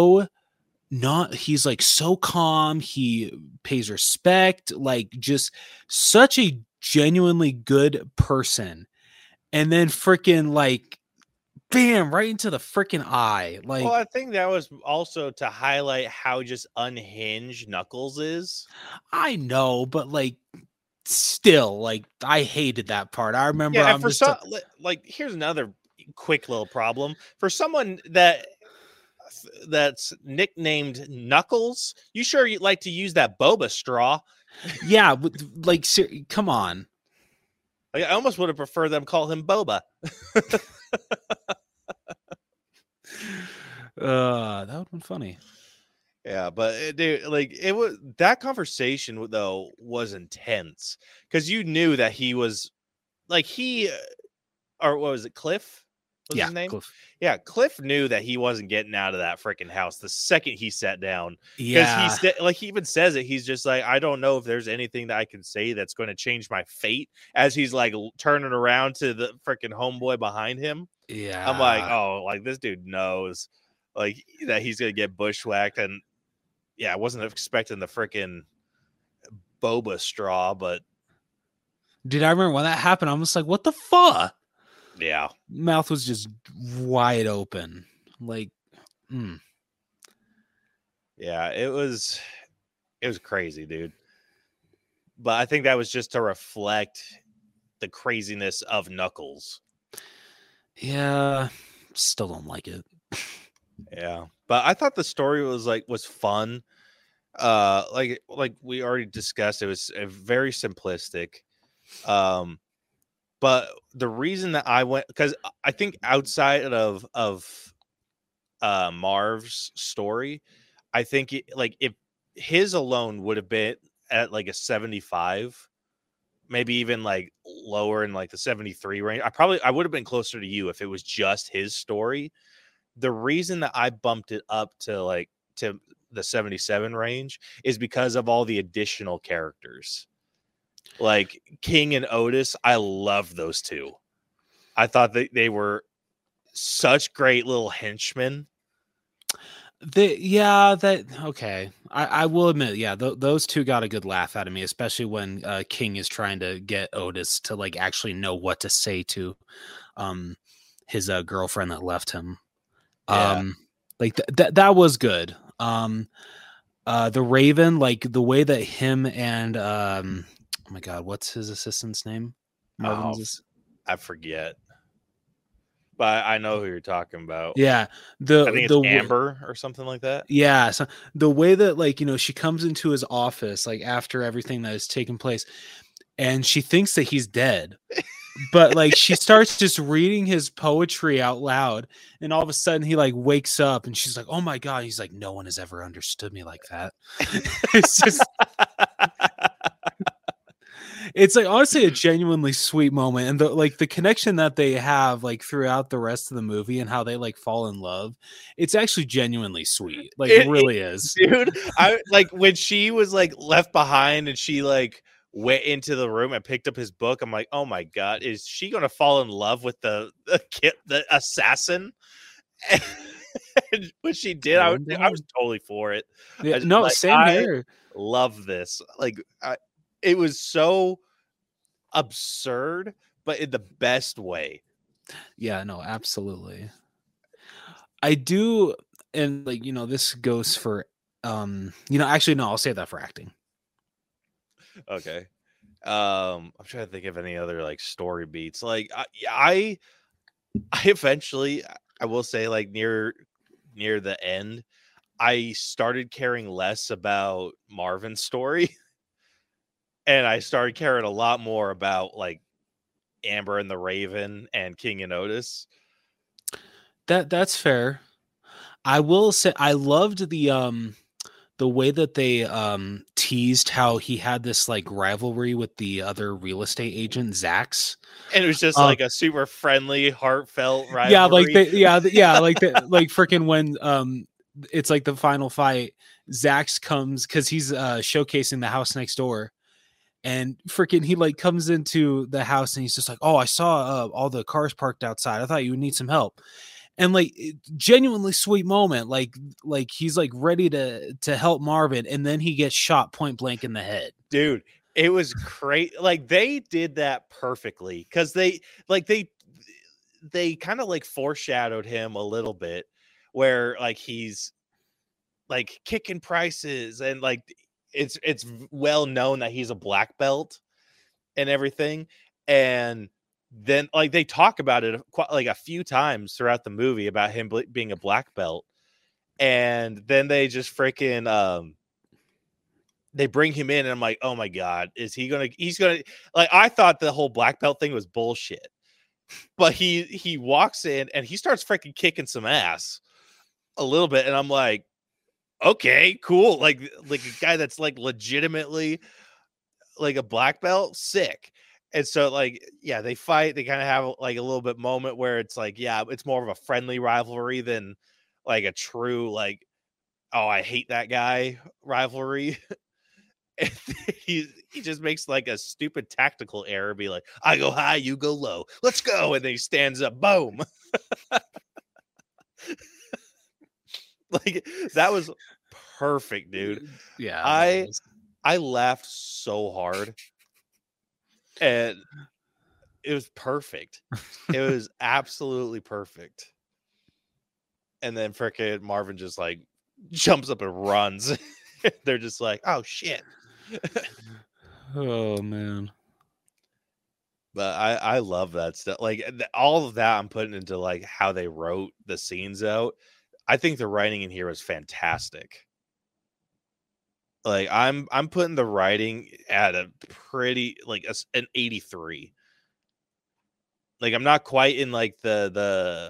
he's like so calm. He pays respect, like just such a genuinely good person. And then freaking like, bam, right into the freaking eye. Like, well, I think that was also to highlight how just unhinged Knuckles is. I know, but like, still, like, I hated that part. I remember. Yeah, like, here's another quick little problem for someone that's nicknamed Knuckles. You sure you'd like to use that boba straw? Yeah, like, come on. Like, I almost would have preferred them call him Boba. That would have been funny. Yeah, but dude, like it was that conversation though was intense because you knew that he was like or what was it, Cliff? Was Yeah, his name? Cliff. Yeah, Cliff knew that he wasn't getting out of that freaking house the second he sat down. Because Yeah, like he even says it. He's just like, I don't know if there's anything that I can say that's going to change my fate. As he's like turning around to the freaking homeboy behind him. yeah. I'm like, oh, like this dude knows like that he's gonna get bushwhacked. And yeah, I wasn't expecting the freaking boba straw, but Dude, I remember when that happened. I was like, what the fuck? yeah. Mouth was just wide open. Like, Yeah, it was crazy, dude. But I think that was just to reflect the craziness of Knuckles. yeah, still don't like it. Yeah. But I thought the story was fun. Like we already discussed, it was very simplistic. But the reason that I went, because I think outside of Marv's story, I think if his alone would have been at like a 75, maybe even like lower in like the 73 range, I would have been closer to you if it was just his story. The reason that I bumped it up to the 77 range is because of all the additional characters. Like King and Otis, I love those two. I thought that they were such great little henchmen. Okay. I will admit, yeah, those two got a good laugh out of me, especially when King is trying to get Otis to like actually know what to say to his girlfriend that left him. Yeah. Like that was good. The Raven, like the way that him and oh my god, what's his assistant's name? Marvin's I forget. But I know who you're talking about. Yeah. I think it's Amber or something like that. Yeah. So the way that, like, she comes into his office, like after everything that has taken place, and she thinks that he's dead. But like she starts just reading his poetry out loud, and all of a sudden he like wakes up and she's like, oh my God. He's like, no one has ever understood me like that. It's just it's like honestly a genuinely sweet moment, and the connection that they have like throughout the rest of the movie and how they like fall in love, it's actually genuinely sweet. Like it really is, dude. I like when she was like left behind and she like went into the room and picked up his book. I'm like, oh my God, is she gonna fall in love with the assassin? And when she did, I was totally for it. Yeah, no, same here. Love this. Like it was so absurd, but in the best way. Yeah, no, absolutely. I do, and like this goes for actually no, I'll save that for acting. Okay. I'm trying to think of any other like story beats. Like I eventually, I will say, like near the end, I started caring less about Marvin's story. And I started caring a lot more about like Amber and the Raven and King and Otis. That's fair. I will say I loved the way that they teased how he had this like rivalry with the other real estate agent Zax, and it was just like a super friendly, heartfelt rivalry. Yeah, like like freaking when it's like the final fight, Zax comes because he's showcasing the house next door. And freaking, he like comes into the house and he's just like, oh, I saw all the cars parked outside. I thought you would need some help. And like genuinely sweet moment. Like he's like ready to help Marvin. And then he gets shot point blank in the head. Dude, it was great. Like they did that perfectly. Cause they kind of like foreshadowed him a little bit where like he's like kicking prices and like, it's well known that he's a black belt and everything. And then like they talk about it quite like a few times throughout the movie about him being a black belt. And then they just freaking, they bring him in and I'm like, oh my God, he's gonna like, I thought the whole black belt thing was bullshit, but he walks in and he starts freaking kicking some ass a little bit. And I'm like, okay, cool. Like a guy that's like legitimately like a black belt, sick. And so like, yeah, they fight. They kind of have like a little bit moment where it's like, yeah, it's more of a friendly rivalry than like a true like, oh, I hate that guy rivalry. And he just makes like a stupid tactical error, be like, I go high, you go low. Let's go. And then he stands up, boom. Like that was perfect, dude. Yeah. I laughed so hard. And it was perfect. It was absolutely perfect. And then frickin' Marvin just like jumps up and runs. They're just like, oh shit. Oh man. But I love that stuff. Like all of that I'm putting into like how they wrote the scenes out. I think the writing in here was fantastic. Like I'm putting the writing at a pretty like an 83. Like I'm not quite in like the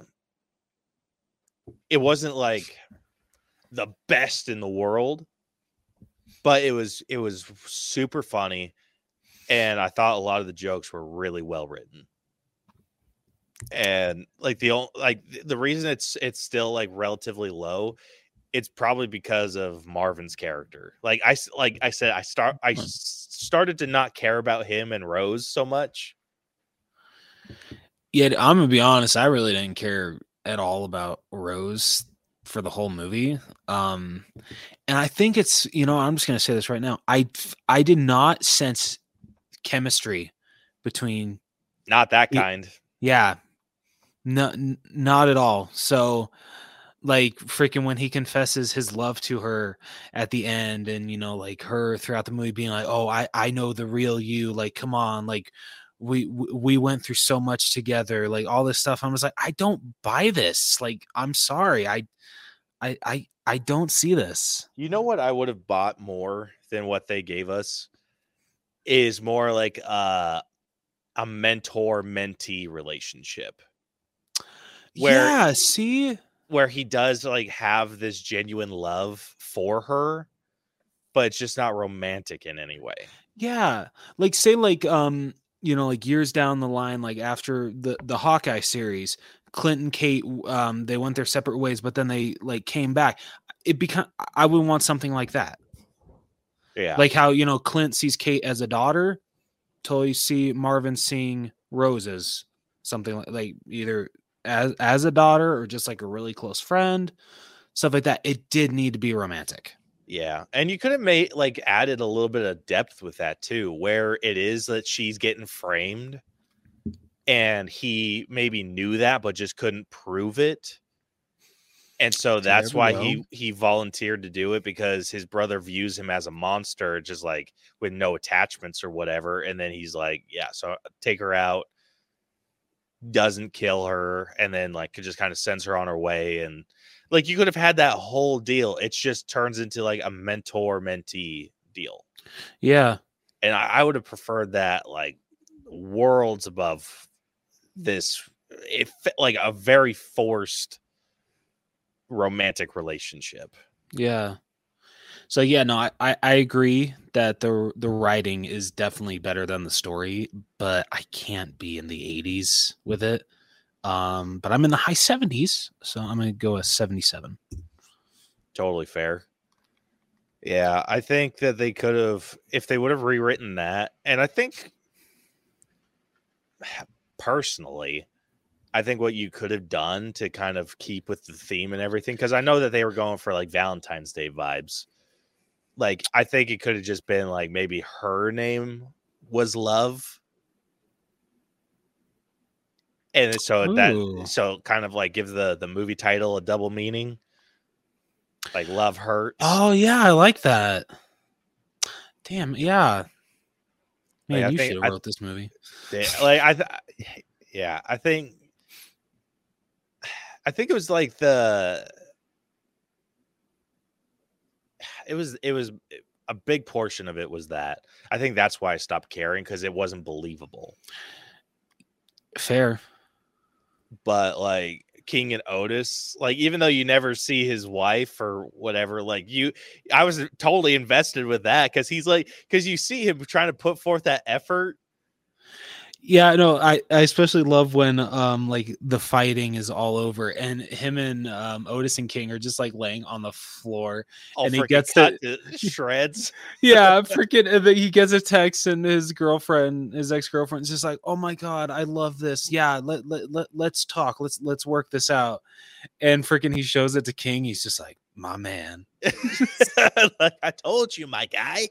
it wasn't like the best in the world, but it was super funny, and I thought a lot of the jokes were really well written. And like the reason it's still like relatively low, it's probably because of Marvin's character. Like I said, I started to not care about him and Rose so much. Yeah, I'm gonna be honest. I really didn't care at all about Rose for the whole movie. And I think it's, I'm just gonna say this right now. I did not sense chemistry between. Not that kind. Yeah, no, not at all. So, like, freaking when he confesses his love to her at the end, and like her throughout the movie being like, "Oh, I know the real you." Like, come on, like. We went through so much together, like all this stuff. I was like, I don't buy this. Like, I'm sorry. I don't see this. You know what I would have bought more than what they gave us is more like a mentor-mentee relationship. Where he does like have this genuine love for her, but it's just not romantic in any way. Yeah. Like say like like years down the line, like after the Hawkeye series, Clint and Kate, they went their separate ways, but then they like came back. I would want something like that. Yeah. Like how, Clint sees Kate as a daughter, till you see Marvin seeing Rose as something like either as a daughter or just like a really close friend, stuff like that. It did need to be romantic. Yeah. And you could have added a little bit of depth with that too, where it is that she's getting framed and he maybe knew that, but just couldn't prove it. And so that's why he volunteered to do it, because his brother views him as a monster, just like with no attachments or whatever. And then he's like, yeah, so take her out, doesn't kill her, and then like just kind of sends her on her way. And like, you could have had that whole deal. It just turns into like a mentor-mentee deal. Yeah. And I would have preferred that like worlds above this. It like a very forced romantic relationship. Yeah. So yeah, no, I agree that the writing is definitely better than the story, but I can't be in the 80s with it. But I'm in the high 70s, so I'm going to go a 77. Totally fair. Yeah, I think that they could have, if they would have rewritten that, and I think, personally, I think what you could have done to kind of keep with the theme and everything, because I know that they were going for like Valentine's Day vibes. Like, I think it could have just been like maybe her name was Love. And so kind of like give the movie title a double meaning, like Love Hurts. Oh yeah, I like that. Damn, yeah. Man, like, you should have wrote this movie. Like I think it was like it was a big portion of it was that. I think that's why I stopped caring, because it wasn't believable. Fair. But like King and Otis, like even though you never see his wife or whatever, like I was totally invested with that because you see him trying to put forth that effort. Yeah, no, I especially love when like the fighting is all over and him and Otis and King are just like laying on the floor and he gets cut to shreds. Yeah, freaking and then he gets a text and his ex-girlfriend is just like, "Oh my god, I love this. Yeah, let's talk. Let's work this out." And freaking he shows it to King. He's just like, "My man." Like, I told you, my guy.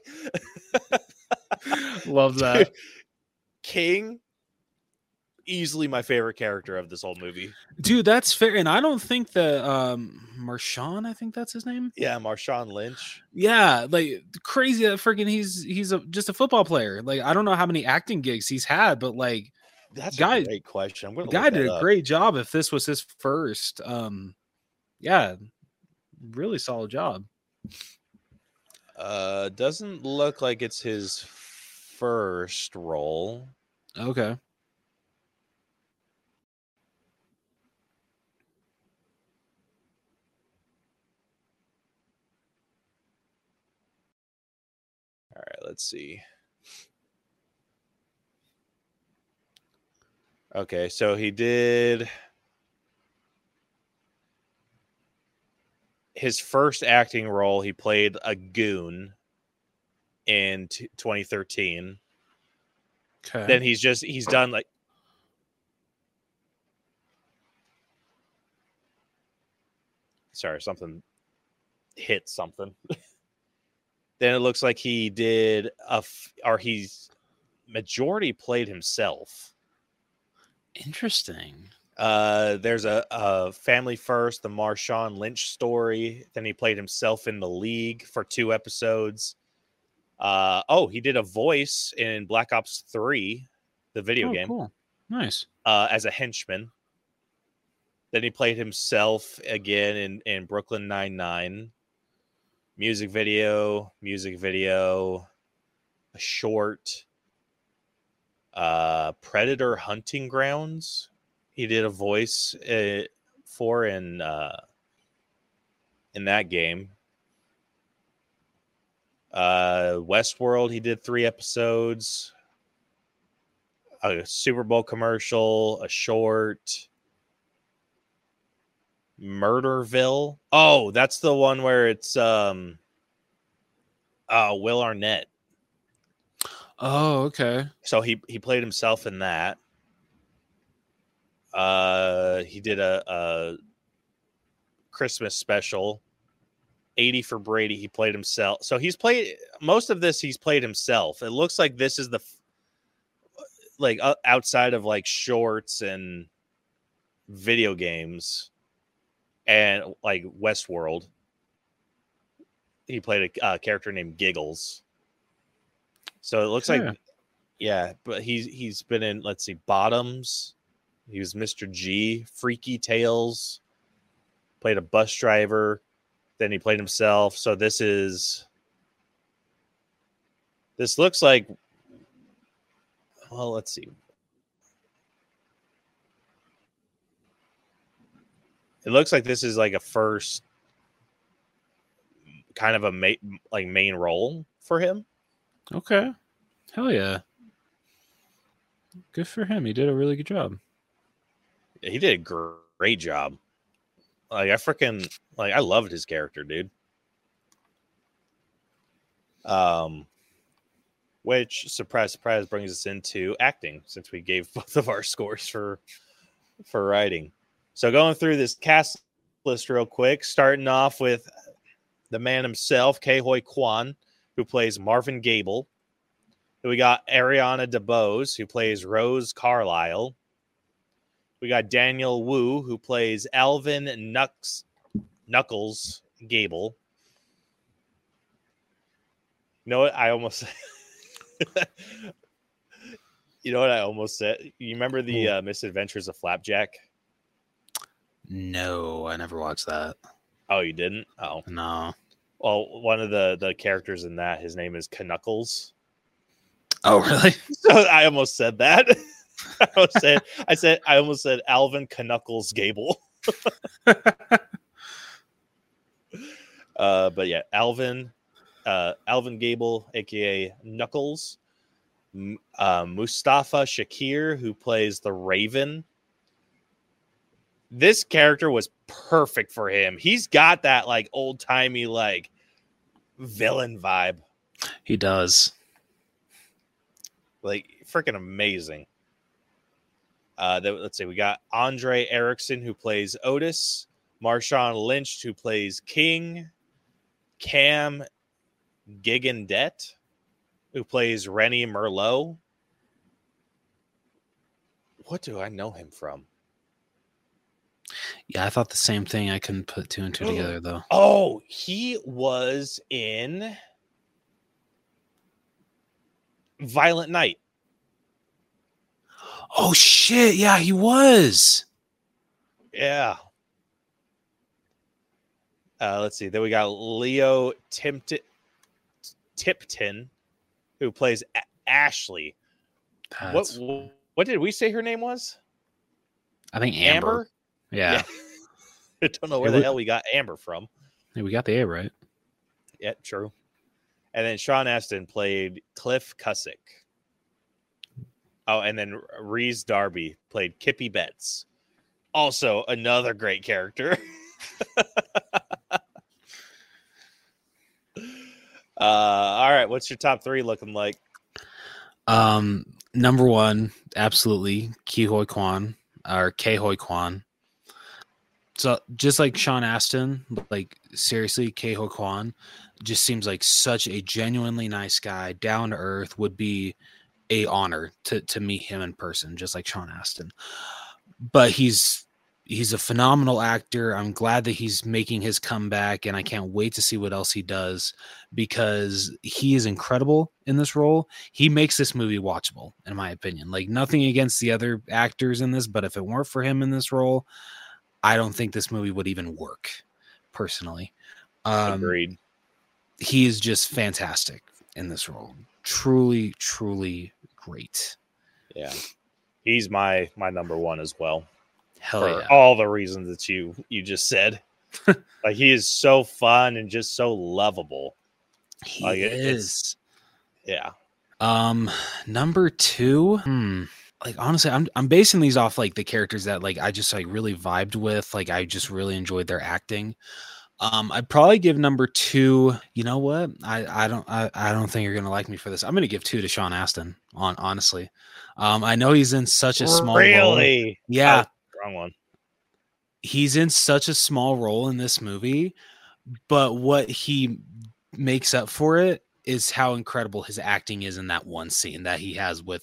Love that. Dude, King, easily my favorite character of this whole movie. Dude, that's fair. And I don't think that Marshawn, I think that's his name. Yeah, Marshawn Lynch. Yeah, like crazy that freaking he's just a football player. Like I don't know how many acting gigs he's had, but like that's a great question. The guy did a great job if this was his first. Yeah, really solid job. Doesn't look like it's his first role. Okay. All right, let's see. Okay, so he did his first acting role. He played a goon in 2013. Okay. Then he's done like sorry, something hit something. Then it looks like he did he's majority played himself. Interesting. There's a Family First, the Marshawn Lynch story. Then he played himself in The League for 2 episodes. He did a voice in Black Ops 3, the video game. Cool. Nice. As a henchman. Then he played himself again in Brooklyn Nine-Nine. Music video, a short, Predator Hunting Grounds. He did a voice for in that game. Westworld, he did 3 episodes. A Super Bowl commercial, a short. Murderville. Oh, that's the one where it's Will Arnett. Oh, okay. So he played himself in that. He did a Christmas special, 80 for Brady. He played himself. So he's played most of this. He's played himself. It looks like this is the outside of like shorts and video games and like Westworld. He played a character named Giggles. So it looks like, yeah, but he's been in, let's see, Bottoms. He was Mr. G, Freaky Tales, played a bus driver. Then he played himself. So this looks like, well, let's see. It looks like this is like a first kind of a main role for him. Okay. Hell yeah. Good for him. He did a really good job. Yeah, he did a great job. Like I loved his character, dude. Which surprise brings us into acting, since we gave both of our scores for writing. So going through this cast list real quick, starting off with the man himself, Ke Huy Quan, who plays Marvin Gable. Then we got Ariana DeBose, who plays Rose Carlisle. We got Daniel Wu, who plays Alvin Knuckles Gable. You know what? I almost said? You remember the Misadventures of Flapjack? No, I never watched that. Oh, you didn't? Oh. No. Well, one of the characters in that, his name is Knuckles. Oh, really? So I almost said that. I almost said Alvin Knuckles Gable. But yeah, Alvin Gable, aka Knuckles, Mustafa Shakir, who plays the Raven. This character was perfect for him. He's got that like old timey like villain vibe. He does. Like freaking amazing. Let's see, we got Andre Erickson, who plays Otis, Marshawn Lynch, who plays King, Cam Gigandet, who plays Rennie Merlot. What do I know him from? Yeah, I thought the same thing. I couldn't put two and two together, though. Oh, he was in Violent Night. Oh, shit. Yeah, he was. Yeah. Let's see. Then we got Leo Tipton, who plays Ashley. What did we say her name was? I think Amber. Yeah. I don't know where the hell we got Amber from. Yeah, we got the A right. Yeah, true. And then Sean Astin played Cliff Cussick. Oh, and then Reese Darby played Kippy Betts. Also, another great character. All right, what's your top three looking like? Number one, absolutely, Ke Huy Quan. So just like Sean Astin, like seriously, Ke Huy Quan just seems like such a genuinely nice guy, down to earth. Would be a honor to meet him in person, just like Sean Astin. But he's a phenomenal actor. I'm glad that he's making his comeback, and I can't wait to see what else he does because he is incredible in this role. He makes this movie watchable, in my opinion. Like, nothing against the other actors in this, but if it weren't for him in this role, I don't think this movie would even work, personally. Agreed. He is just fantastic in this role. Truly, truly great. Yeah. He's my number one as well. Hell for yeah. all the reasons that you just said. Like, he is so fun and just so lovable. He like, is. Yeah. Number two. Like, honestly, I'm basing these off like the characters that like I just like really vibed with. Like, I just really enjoyed their acting. I'd probably give number two. You know what? I don't think you're gonna like me for this. I'm gonna give two to Sean Astin. Honestly, I know he's in such a small role. Yeah, wrong one. He's in such a small role in this movie, but what he makes up for it is how incredible his acting is in that one scene that he has with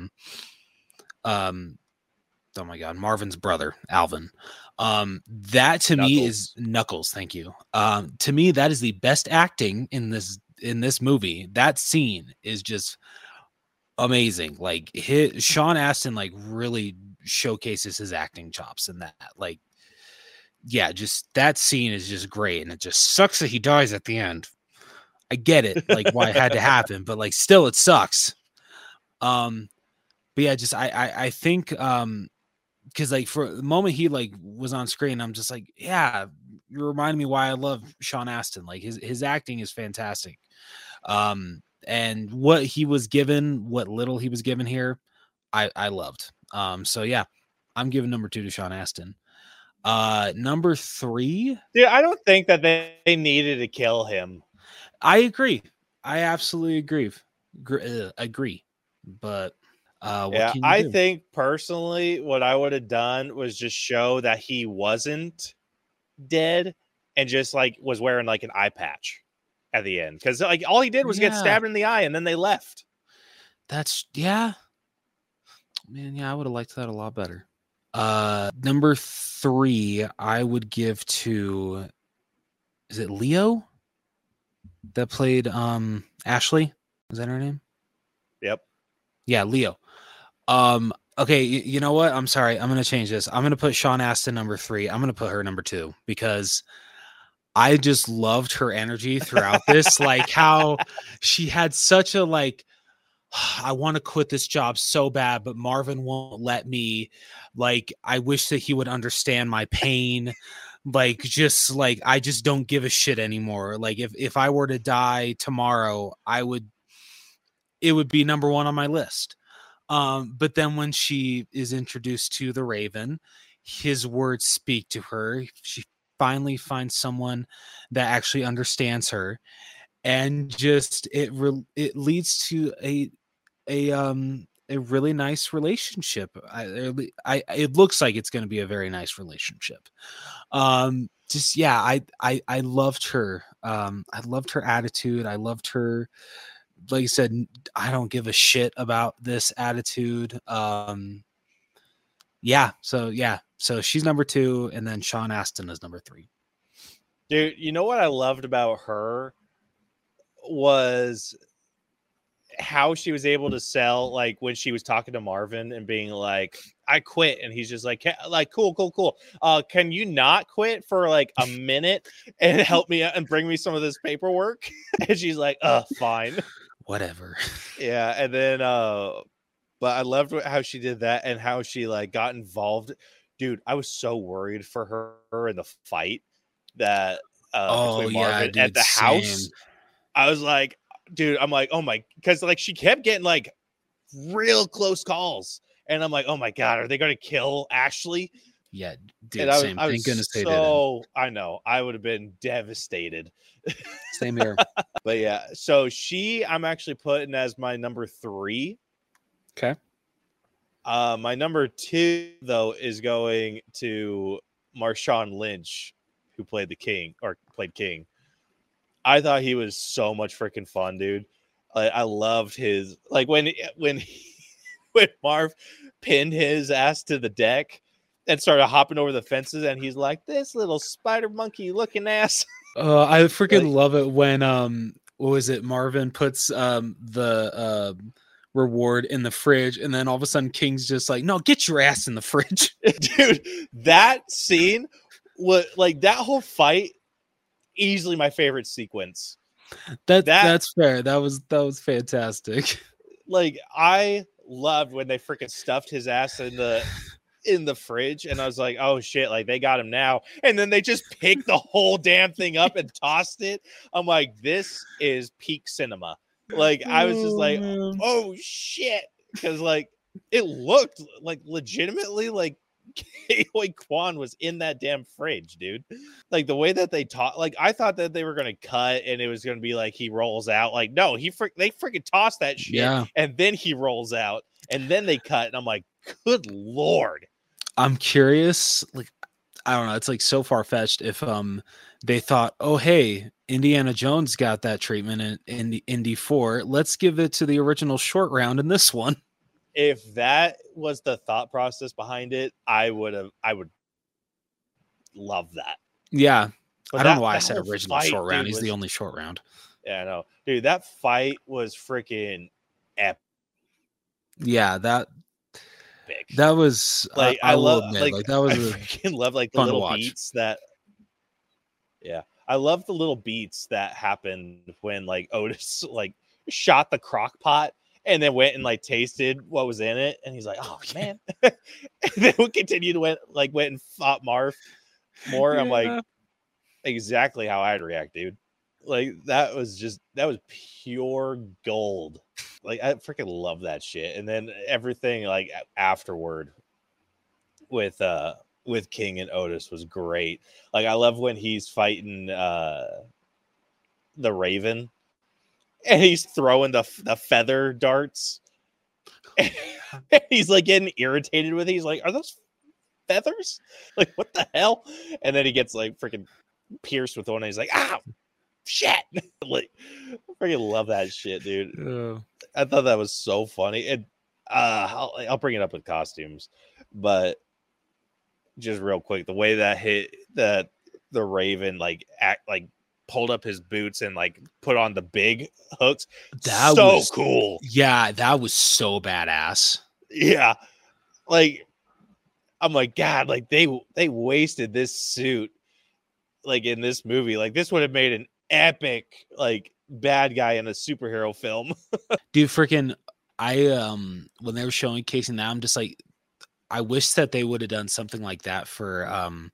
oh my god, Marvin's brother, Alvin. That to me is Knuckles. Thank you. To me, that is the best acting in this movie. That scene is just amazing. Like, Sean Astin like really showcases his acting chops in that. Like, yeah, just that scene is just great, and it just sucks that he dies at the end. I get it, like why it had to happen, but like still, it sucks. But yeah, just I think because like for the moment he like was on screen, I'm just like, yeah, you remind me why I love Sean Astin. Like his acting is fantastic. And what he was given, what little he was given here, I loved. So yeah, I'm giving number two to Sean Astin. Number three. Yeah, I don't think that they needed to kill him. I agree. I absolutely agree. Agree. But yeah, I think personally what I would have done was just show that he wasn't dead and just like was wearing like an eye patch at the end, because like all he did was get stabbed in the eye and then they left. That's man, yeah, I would have liked that a lot better. Number three, I would give to, is it Leo that played Ashley? Is that her name? Yep. Yeah, Leo. Okay, you know what? I'm sorry. I'm gonna change this. I'm gonna put Sean Astin number three. I'm gonna put her number two because I just loved her energy throughout this. Like how she had such a like I want to quit this job so bad, but Marvin won't let me. Like, I wish that he would understand my pain. Like, just like, I just don't give a shit anymore. Like, if I were to die tomorrow, it would be number one on my list. But then when she is introduced to the Raven, his words speak to her. She finally finds someone that actually understands her, and just it leads to a really nice relationship. It looks like it's going to be a very nice relationship. Just yeah, I loved her. I loved her attitude. I loved her, like I said, I don't give a shit about this attitude. So she's number 2, and then Sean Astin is number 3. Dude, you know what I loved about her was how she was able to sell, like when she was talking to Marvin and being like, I quit, and he's just like cool. Can you not quit for like a minute and help me out and bring me some of this paperwork? And she's like, fine, whatever. Yeah. And then but I loved how she did that and how she like got involved. Dude, I was so worried for her in the fight that between Marvin dude, at the house. I was like, dude, I'm like, oh my, because like she kept getting like real close calls, and I'm like, oh my god, are they going to kill Ashley? Yeah, dude, and same. Thank goodness they didn't. So I know I would have been devastated. Same here. But yeah, so I'm actually putting as my number 3. Okay. My number 2 though is going to Marshawn Lynch, who played King. I thought he was so much freaking fun, dude. I loved his, like when Marv pinned his ass to the deck and started hopping over the fences, and he's like, "This little spider monkey looking ass." I freaking love it when what was it? Marvin puts the reward in the fridge, and then all of a sudden King's just like, "No, get your ass in the fridge." Dude, that scene was like, that whole fight, easily my favorite sequence. That's fair. That was fantastic. Like, I loved when they freaking stuffed his ass in the fridge, and I was like, oh shit, like they got him now. And then they just picked the whole damn thing up and tossed it. I'm like, this is peak cinema. Like, I was just like, oh shit, because like it looked like legitimately like Ke Quan was in that damn fridge, dude. Like the way that they taught, like I thought that they were gonna cut and it was gonna be like he rolls out. Like, no, they freaking toss that shit, and then he rolls out, and then they cut, and I'm like, good lord. I'm curious, like, I don't know, it's like so far-fetched if they thought, oh hey, Indiana Jones got that treatment in the Indy 4, let's give it to the original short round in this one. If that was the thought process behind it, I would love that. Yeah. But I don't know why I said original short round. He's the only short round. Yeah, I know. Dude, that fight was freaking epic. Yeah, that was like I will love admit, like that was I freaking love like the little beats that I love the little beats that happened when like Otis like shot the crock pot and then went and like tasted what was in it, and he's like, "Oh man!" And then we continued to went and fought Marv more. I'm like, exactly how I'd react, dude. Like that was pure gold. Like I freaking love that shit. And then everything like afterward with King and Otis was great. Like I love when he's fighting the Raven. And he's throwing the feather darts. And he's like getting irritated with it. He's like, are those feathers? Like, what the hell? And then he gets like freaking pierced with one. And he's like, ow, shit. Like, I freaking love that shit, dude. I thought that was so funny. And I'll bring it up with costumes. But just real quick, the way that hit the Raven pulled up his boots and like put on the big hooks. That was so cool. Yeah, that was so badass. Yeah. Like I'm like, God, like they wasted this suit like in this movie. Like this would have made an epic like bad guy in a superhero film. Dude, freaking when they were showcasing that, I'm just like, I wish that they would have done something like that for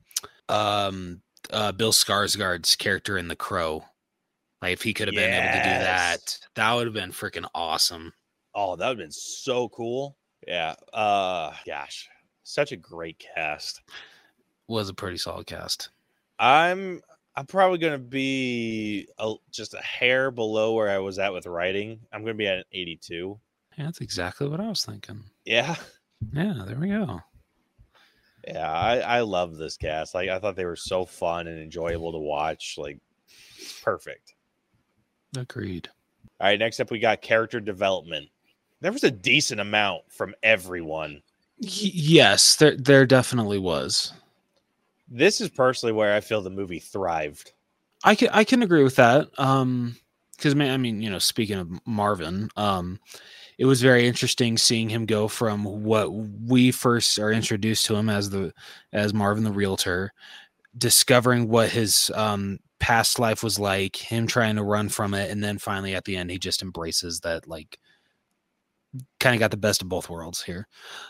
Bill Skarsgård's character in The Crow. Like if he could have been able to do that, that would have been freaking awesome. Oh, that would have been so cool. Yeah. Gosh, such a great cast. Was a pretty solid cast. I'm probably gonna be just a hair below where I was at with writing. I'm gonna be at an 82. Yeah, that's exactly what I was thinking. Yeah. Yeah, there we go. Yeah, I love this cast. Like I thought they were so fun and enjoyable to watch. Like it's perfect. Agreed. All right, next up we got character development. There was a decent amount from everyone. Yes, there definitely was. This is personally where I feel the movie thrived. I can agree with that. Because I mean, speaking of Marvin, it was very interesting seeing him go from what we first are introduced to him as Marvin the realtor, discovering what his past life was like, him trying to run from it, and then finally at the end he just embraces that, like, kind of got the best of both worlds here.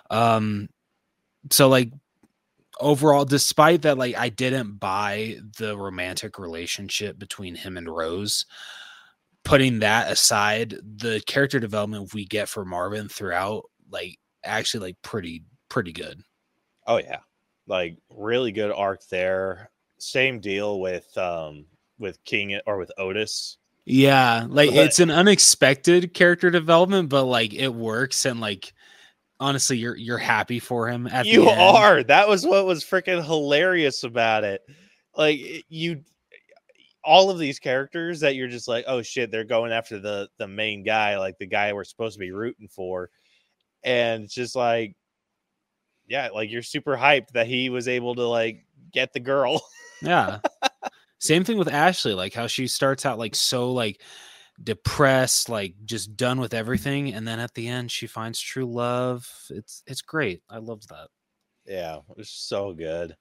So like overall, despite that, like I didn't buy the romantic relationship between him and Rose, putting that aside, the character development we get for Marvin throughout, like actually like pretty good. Oh yeah. Like really good arc there. Same deal with King or with Otis. Yeah, like it's an unexpected character development, but like it works, and like honestly, you're happy for him at the end. You are. That was what was freaking hilarious about it. Like all of these characters that you're just like, oh shit, they're going after the main guy, like the guy we're supposed to be rooting for, and it's just like, yeah, like you're super hyped that he was able to like get the girl. Yeah. Same thing with Ashley, like how she starts out like so like depressed, like just done with everything, and then at the end she finds true love. It's great. I loved that. Yeah, it was so good.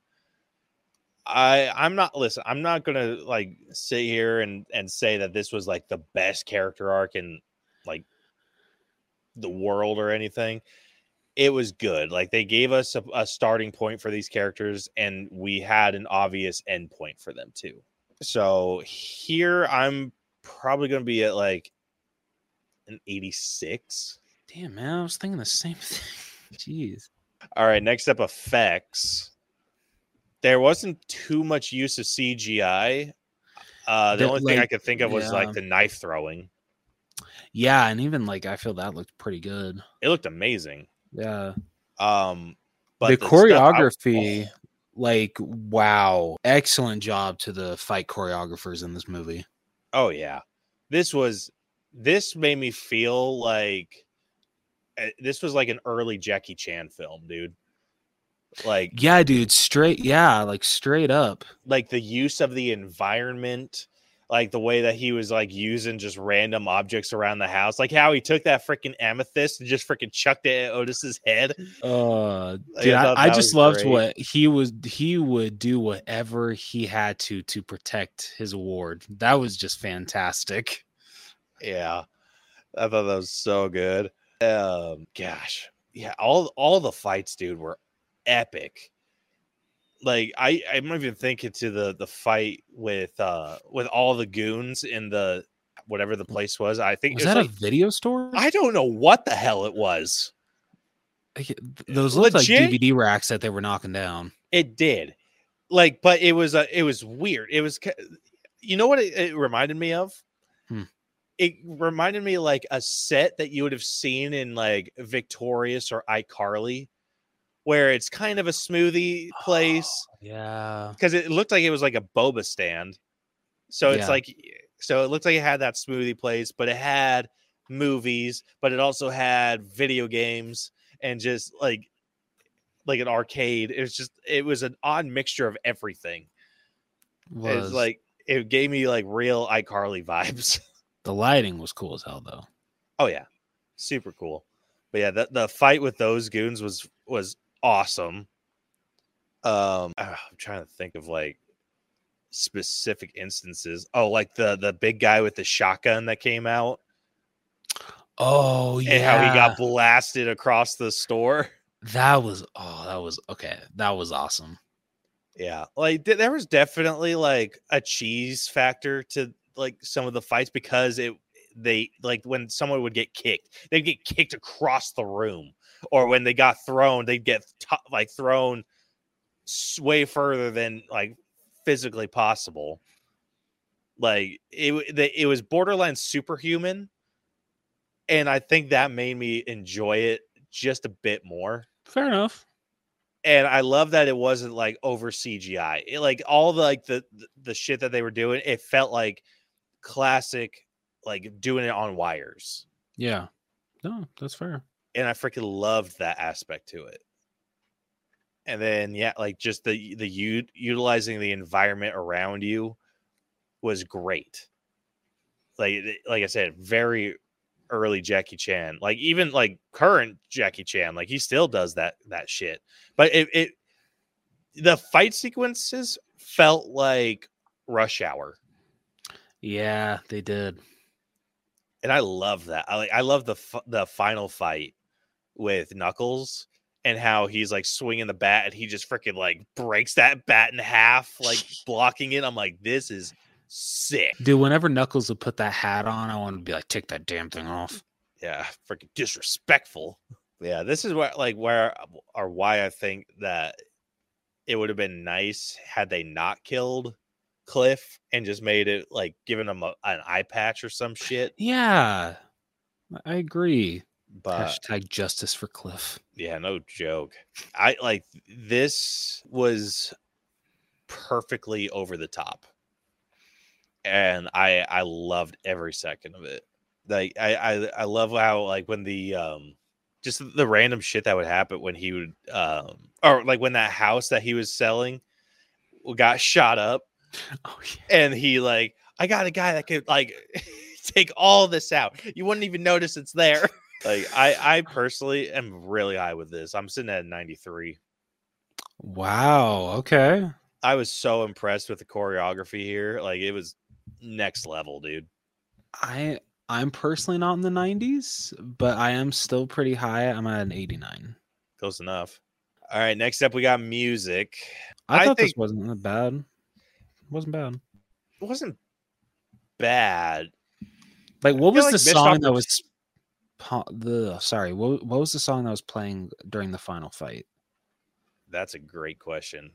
I'm not gonna like sit here and say that this was like the best character arc in like the world or anything. It was good. Like they gave us a starting point for these characters, and we had an obvious end point for them too. So here I'm probably going to be at like an 86. Damn, man, I was thinking the same thing. Jeez. All right, next up, effects. There wasn't too much use of CGI. The only thing I could think of was like the knife throwing. Yeah, and even like I feel that looked pretty good. It looked amazing. Yeah. But the choreography, like, wow, excellent job to the fight choreographers in this movie. Oh yeah, this made me feel like this was like an early Jackie Chan film, dude. Like, yeah, dude, straight up. Like the use of the environment, like the way that he was like using just random objects around the house, like how he took that freaking amethyst and just freaking chucked it at Otis's head. Dude, I just loved what he would do whatever he had to protect his award. That was just fantastic. Yeah, I thought that was so good. Gosh, yeah, all the fights, dude, were epic. Like I'm even thinking to the fight with all the goons in the whatever the place was. I think was that like a video store? I don't know what the hell it was. Those looked like DVD racks that they were knocking down. It did, like, but it was weird. It was, you know what it reminded me of? It reminded me like a set that you would have seen in like Victorious or iCarly, where it's kind of a smoothie place. Yeah. Because it looked like it was like a boba stand. So it's like, so it looked like it had that smoothie place, but it had movies, but it also had video games and just like an arcade. It was an odd mixture of everything. It's like, it gave me like real iCarly vibes. The lighting was cool as hell though. Oh yeah. Super cool. But yeah, the fight with those goons was awesome. I'm trying to think of like specific instances. Oh, like the big guy with the shotgun that came out. Oh yeah. and how he got blasted across the store. that was okay. That was awesome. Yeah, like there was definitely like a cheese factor to like some of the fights because they like when someone would get kicked, they'd get kicked across the room, or when they got thrown, they'd get like thrown way further than like physically possible. Like it was borderline superhuman, and I think that made me enjoy it just a bit more. Fair enough. And I love that it wasn't like over CGI. It, like all the like the shit that they were doing, it felt like classic, like doing it on wires. Yeah. No, that's fair. And I freaking loved that aspect to it. And then yeah, like just the utilizing the environment around you was great. Like I said, very early Jackie Chan. Like even like current Jackie Chan, like he still does that shit. But the fight sequences felt like Rush Hour. Yeah, they did. And I love that. I love the final fight with Knuckles and how he's like swinging the bat and he just freaking like breaks that bat in half, like blocking it. I'm like, this is sick. Dude, whenever Knuckles would put that hat on, I want to be like, take that damn thing off. Yeah, freaking disrespectful. Yeah, this is why I think that it would have been nice had they not killed Cliff and just made it like giving him an eye patch or some shit. Yeah, I agree. But hashtag justice for Cliff. Yeah, no joke. I like this was perfectly over the top. And I loved every second of it. Like I love how like when the just the random shit that would happen when he would or like when that house that he was selling got shot up. Oh yeah. And he like, I got a guy that could like take all this out. You wouldn't even notice it's there. Like I personally am really high with this. I'm sitting at 93. Wow. Okay. I was so impressed with the choreography here. Like it was next level, dude. I'm personally not in the 90s, but I am still pretty high. I'm at an 89. Close enough. All right, next up we got music. I thought this wasn't that bad. It wasn't bad. It wasn't bad. Like what was like the song that was what was the song that was playing during the final fight? That's a great question.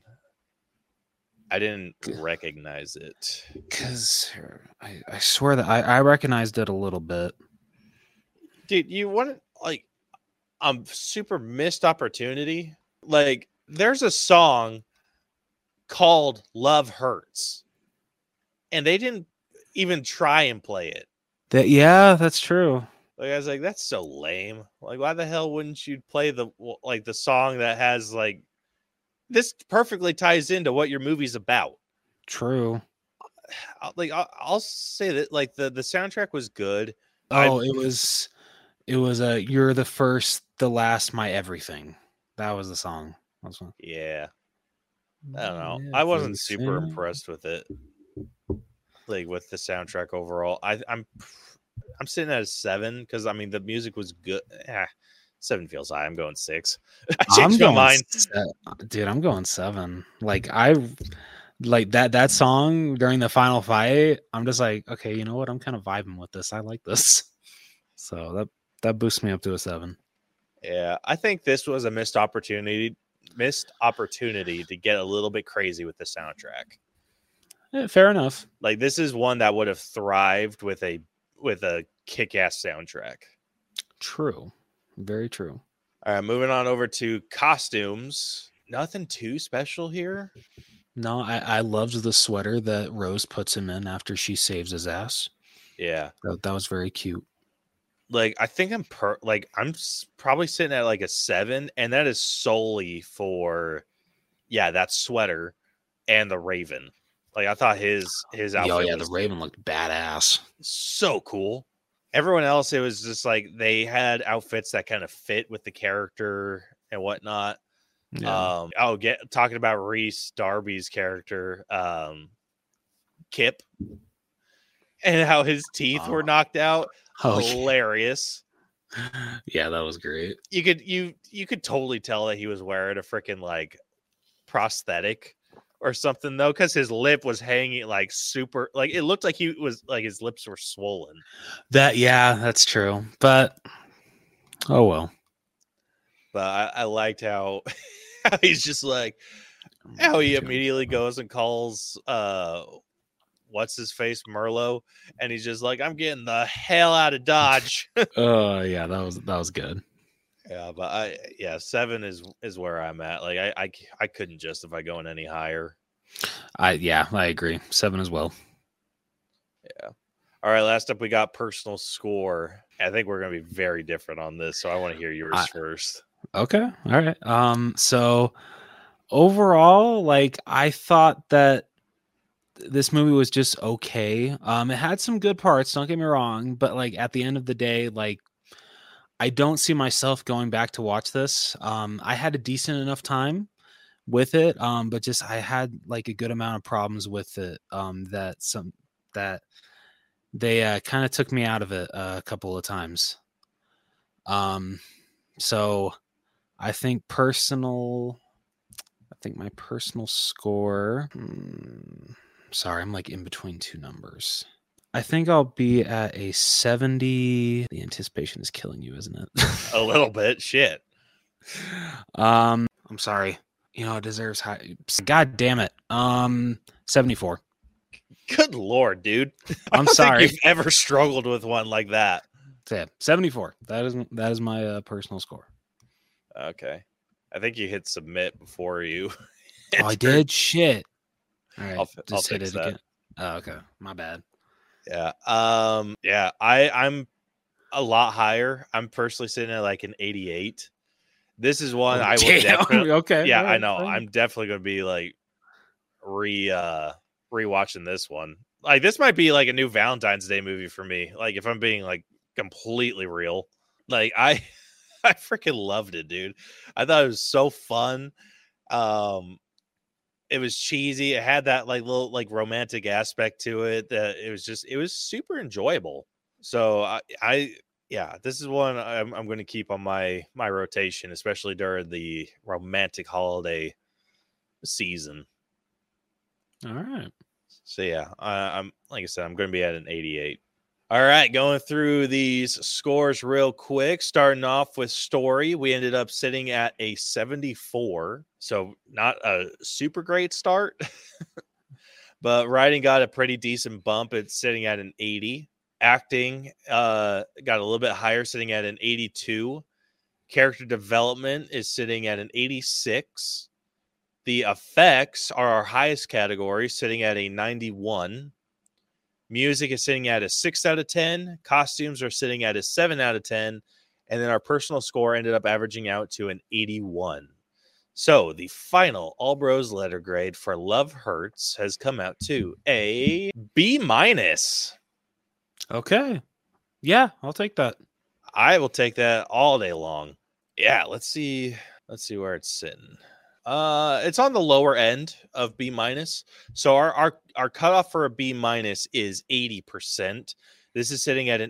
I didn't recognize it. Because I swear that I recognized it a little bit. Dude, you want like super missed opportunity? Like there's a song called Love Hurts. And they didn't even try and play it. Yeah, that's true. Like I was like, that's so lame. Like, why the hell wouldn't you play the song that has like this perfectly ties into what your movie's about? True. Like I'll say that like the soundtrack was good. Oh, it was You're the First, the Last, My Everything. That was the song. Yeah. I don't know. I wasn't super impressed with it. Like with the soundtrack overall. I'm sitting at a 7 because I mean the music was good. 7 feels high. I'm going 6. I changed my mind. Dude, I'm going 7. Like that song during the final fight. I'm just like, okay, you know what? I'm kind of vibing with this. I like this. So that boosts me up to a 7. Yeah, I think this was a missed opportunity to get a little bit crazy with the soundtrack. Yeah, fair enough. Like this is one that would have thrived with a kick-ass soundtrack. True. Very true. All right, moving on over to costumes. Nothing too special here. No, I loved the sweater that Rose puts him in after she saves his ass. Yeah. That was very cute. Like I think I'm probably sitting at like a 7, and that is solely for that sweater and the Raven. Like I thought his outfit. Oh yeah, the Raven looked badass. So cool. Everyone else, it was just like they had outfits that kind of fit with the character and whatnot. Yeah. Talking about Reese Darby's character, Kip, and how his teeth were knocked out. Hilarious. Yeah, that was great. You could totally tell that he was wearing a freaking like prosthetic or something though, because his lip was hanging like super, like it looked like he was like his lips were swollen. Yeah, that's true. But oh well. But I liked how, how he's just like how he immediately goes and calls what's his face, Merlot, and he's just like, I'm getting the hell out of Dodge. Yeah, that was good. Yeah, but 7 is where I'm at. Like I couldn't justify going any higher. I agree. 7 as well. Yeah. All right, last up we got personal score. I think we're gonna be very different on this, so I want to hear yours first. Okay. All right. So overall, like I thought that this movie was just okay. It had some good parts, don't get me wrong, but like at the end of the day, like I don't see myself going back to watch this. I had a decent enough time with it, but just I had like a good amount of problems with it. That they kind of took me out of it a couple of times. So I think my personal score. Sorry, I'm like in between two numbers. I think I'll be at a 70. The anticipation is killing you, isn't it? A little bit. Shit. I'm sorry. You know, it deserves high. God damn it. 74. Good Lord, dude. I'm I don't sorry. think you've ever struggled with one like that. Yeah, 74. That is my personal score. Okay. I think you hit submit before you. Oh, I did? Shit. All right. I'll just hit fix it that. again. Oh, okay. My bad. Yeah. Yeah. I'm a lot higher. I'm personally sitting at like an 88. This is one I will definitely. Okay. Yeah, all right, I know. fine. I'm definitely going to be like rewatching this one. Like this might be like a new Valentine's Day movie for me. Like if I'm being like completely real, like I freaking loved it, dude. I thought it was so fun. It was cheesy. It had that like little like romantic aspect to it that it was super enjoyable. So yeah, this is one I'm going to keep on my rotation, especially during the romantic holiday season. All right. So yeah, I'm like I said, I'm going to be at an 88. All right, going through these scores real quick. Starting off with story, we ended up sitting at a 74. So not a super great start, but writing got a pretty decent bump. It's sitting at an 80. Acting got a little bit higher, sitting at an 82. Character development is sitting at an 86. The effects are our highest category, sitting at a 91. Music is sitting at a 6 out of 10. Costumes are sitting at a 7 out of 10. And then our personal score ended up averaging out to an 81. So the final All Bros letter grade for Love Hurts has come out to a B-. Okay. Yeah, I'll take that. I will take that all day long. Yeah, let's see where it's sitting. It's on the lower end of B-. So our cutoff for a B- is 80%. This is sitting at an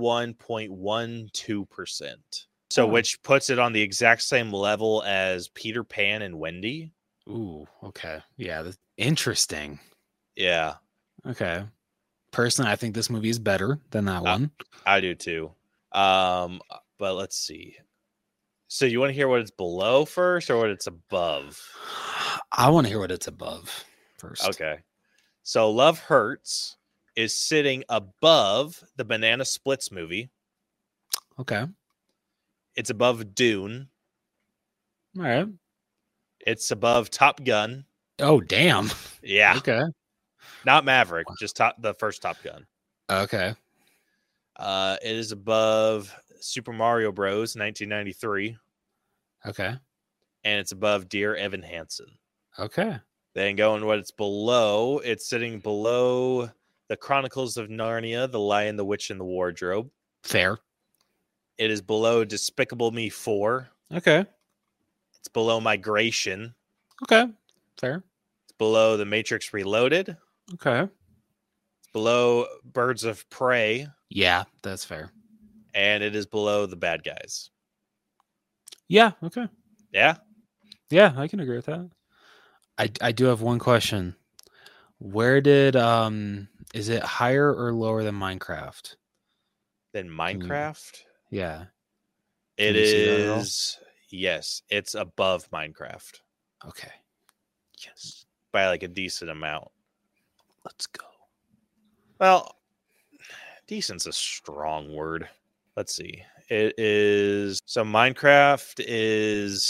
81.12%. So which puts it on the exact same level as Peter Pan and Wendy. Ooh, okay. Yeah, that's interesting. Yeah. Okay. Personally, I think this movie is better than that one. I do too. But let's see. So you want to hear what it's below first or what it's above? I want to hear what it's above first. Okay. So Love Hurts is sitting above the Banana Splits movie. Okay. It's above Dune. All right. It's above Top Gun. Oh, damn. Yeah. Okay. Not Maverick, just the first Top Gun. Okay. It is above Super Mario Bros. 1993. Okay. And it's above Dear Evan Hansen. Okay. Then going what it's below, it's sitting below The Chronicles of Narnia, The Lion, the Witch, and the Wardrobe. Fair. It is below Despicable Me 4. Okay. It's below Migration. Okay. Fair. It's below The Matrix Reloaded. Okay. It's below Birds of Prey. Yeah, that's fair. and it is below The Bad Guys. Yeah. Okay. Yeah. Yeah, I can agree with that. I do have one question. Where did is it higher or lower than Minecraft? Then Minecraft. Yeah. It Can you see that at all? is. Yes, it's above Minecraft Okay. Yes. by like a decent amount. Let's go. Well, decent's a strong word. Let's see. It is so Minecraft is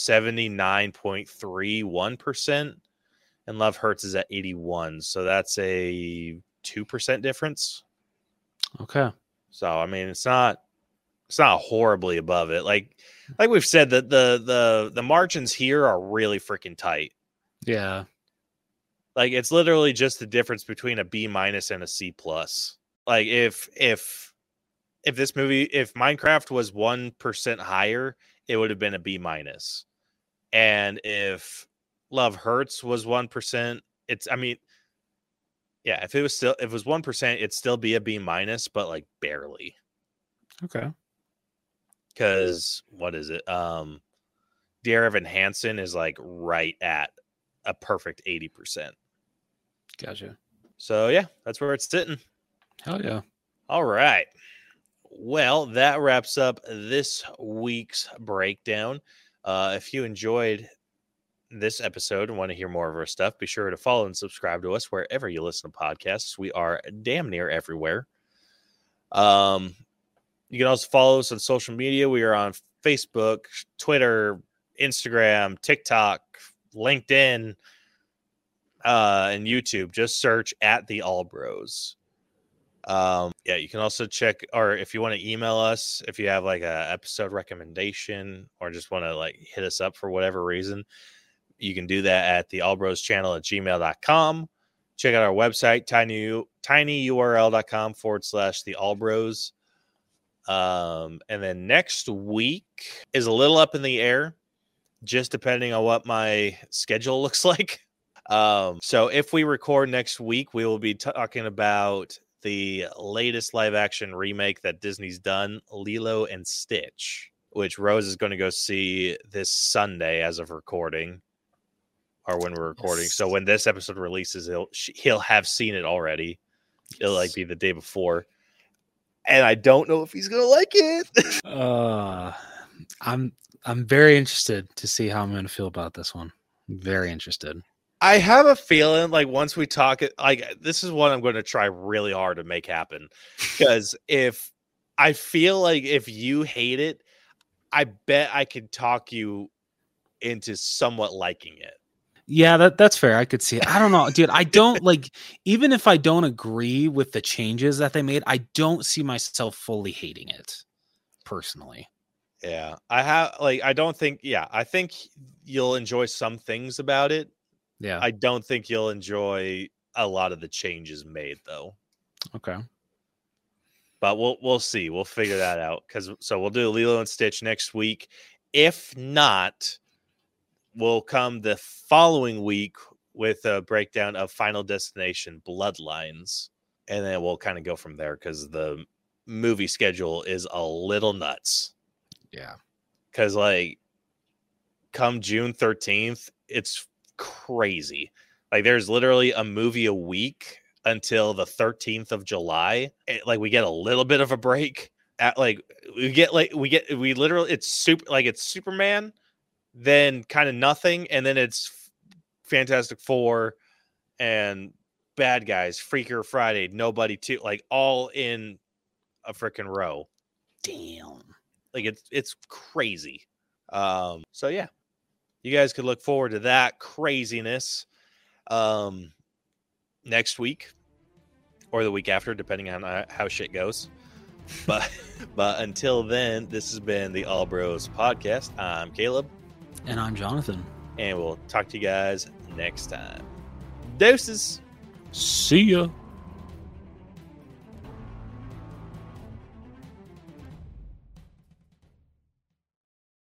79.31%, and Love Hurts is at 81. So that's a 2% difference. Okay. So I mean, it's not horribly above it. Like we've said, that the margins here are really freaking tight. Yeah. Like it's literally just the difference between a B- and a C+. Like if this movie, if Minecraft was 1% higher, it would have been a B-. And if Love Hurts was 1%, if it was 1%, it'd still be a B-, but like barely. Okay. Because what is it? Dear Evan Hansen is like right at a perfect 80%. Gotcha. So yeah, that's where it's sitting. Hell yeah. All right. Well, that wraps up this week's breakdown. If you enjoyed this episode and want to hear more of our stuff, be sure to follow and subscribe to us wherever you listen to podcasts. We are damn near everywhere. You can also follow us on social media. We are on Facebook, Twitter, Instagram, TikTok, LinkedIn, and YouTube. Just search at the All Bros. Yeah, you can also check, or if you want to email us, if you have like a episode recommendation or just want to like hit us up for whatever reason, you can do that at the allbroschannel@gmail.com. Check out our website, tinyurl.com/the allbros. And then next week is a little up in the air, just depending on what my schedule looks like. So if we record next week, we will be talking about the latest live action remake that Disney's done, Lilo and Stitch, which Rose is going to go see this Sunday as of recording, or when we're recording. So when this episode releases, he'll have seen it already. It'll like be the day before. And I don't know if he's going to like it. I'm very interested to see how I'm going to feel about this one. Very interested. I have a feeling like once we talk it, like this is what I'm going to try really hard to make happen. Because if you hate it, I bet I could talk you into somewhat liking it. Yeah, that's fair. I could see it. I don't know, dude. I don't like, even if I don't agree with the changes that they made, I don't see myself fully hating it personally. Yeah, I think you'll enjoy some things about it. Yeah. I don't think you'll enjoy a lot of the changes made though. Okay. But we'll see. We'll figure that out. So we'll do Lilo and Stitch next week. If not, we'll come the following week with a breakdown of Final Destination Bloodlines. And then we'll kind of go from there because the movie schedule is a little nuts. Yeah. Because like come June 13th, it's crazy. Like there's literally a movie a week until the 13th of July. Like we get a little bit of a break. We literally it's Superman, then kind of nothing, and then it's Fantastic Four and Bad Guys, Freaker Friday, Nobody 2, like all in a freaking row. Damn. Like it's crazy. So yeah. You guys could look forward to that craziness next week or the week after, depending on how shit goes. But until then, this has been the All Bros Podcast. I'm Caleb. And I'm Jonathan. And we'll talk to you guys next time. Deuces. See ya.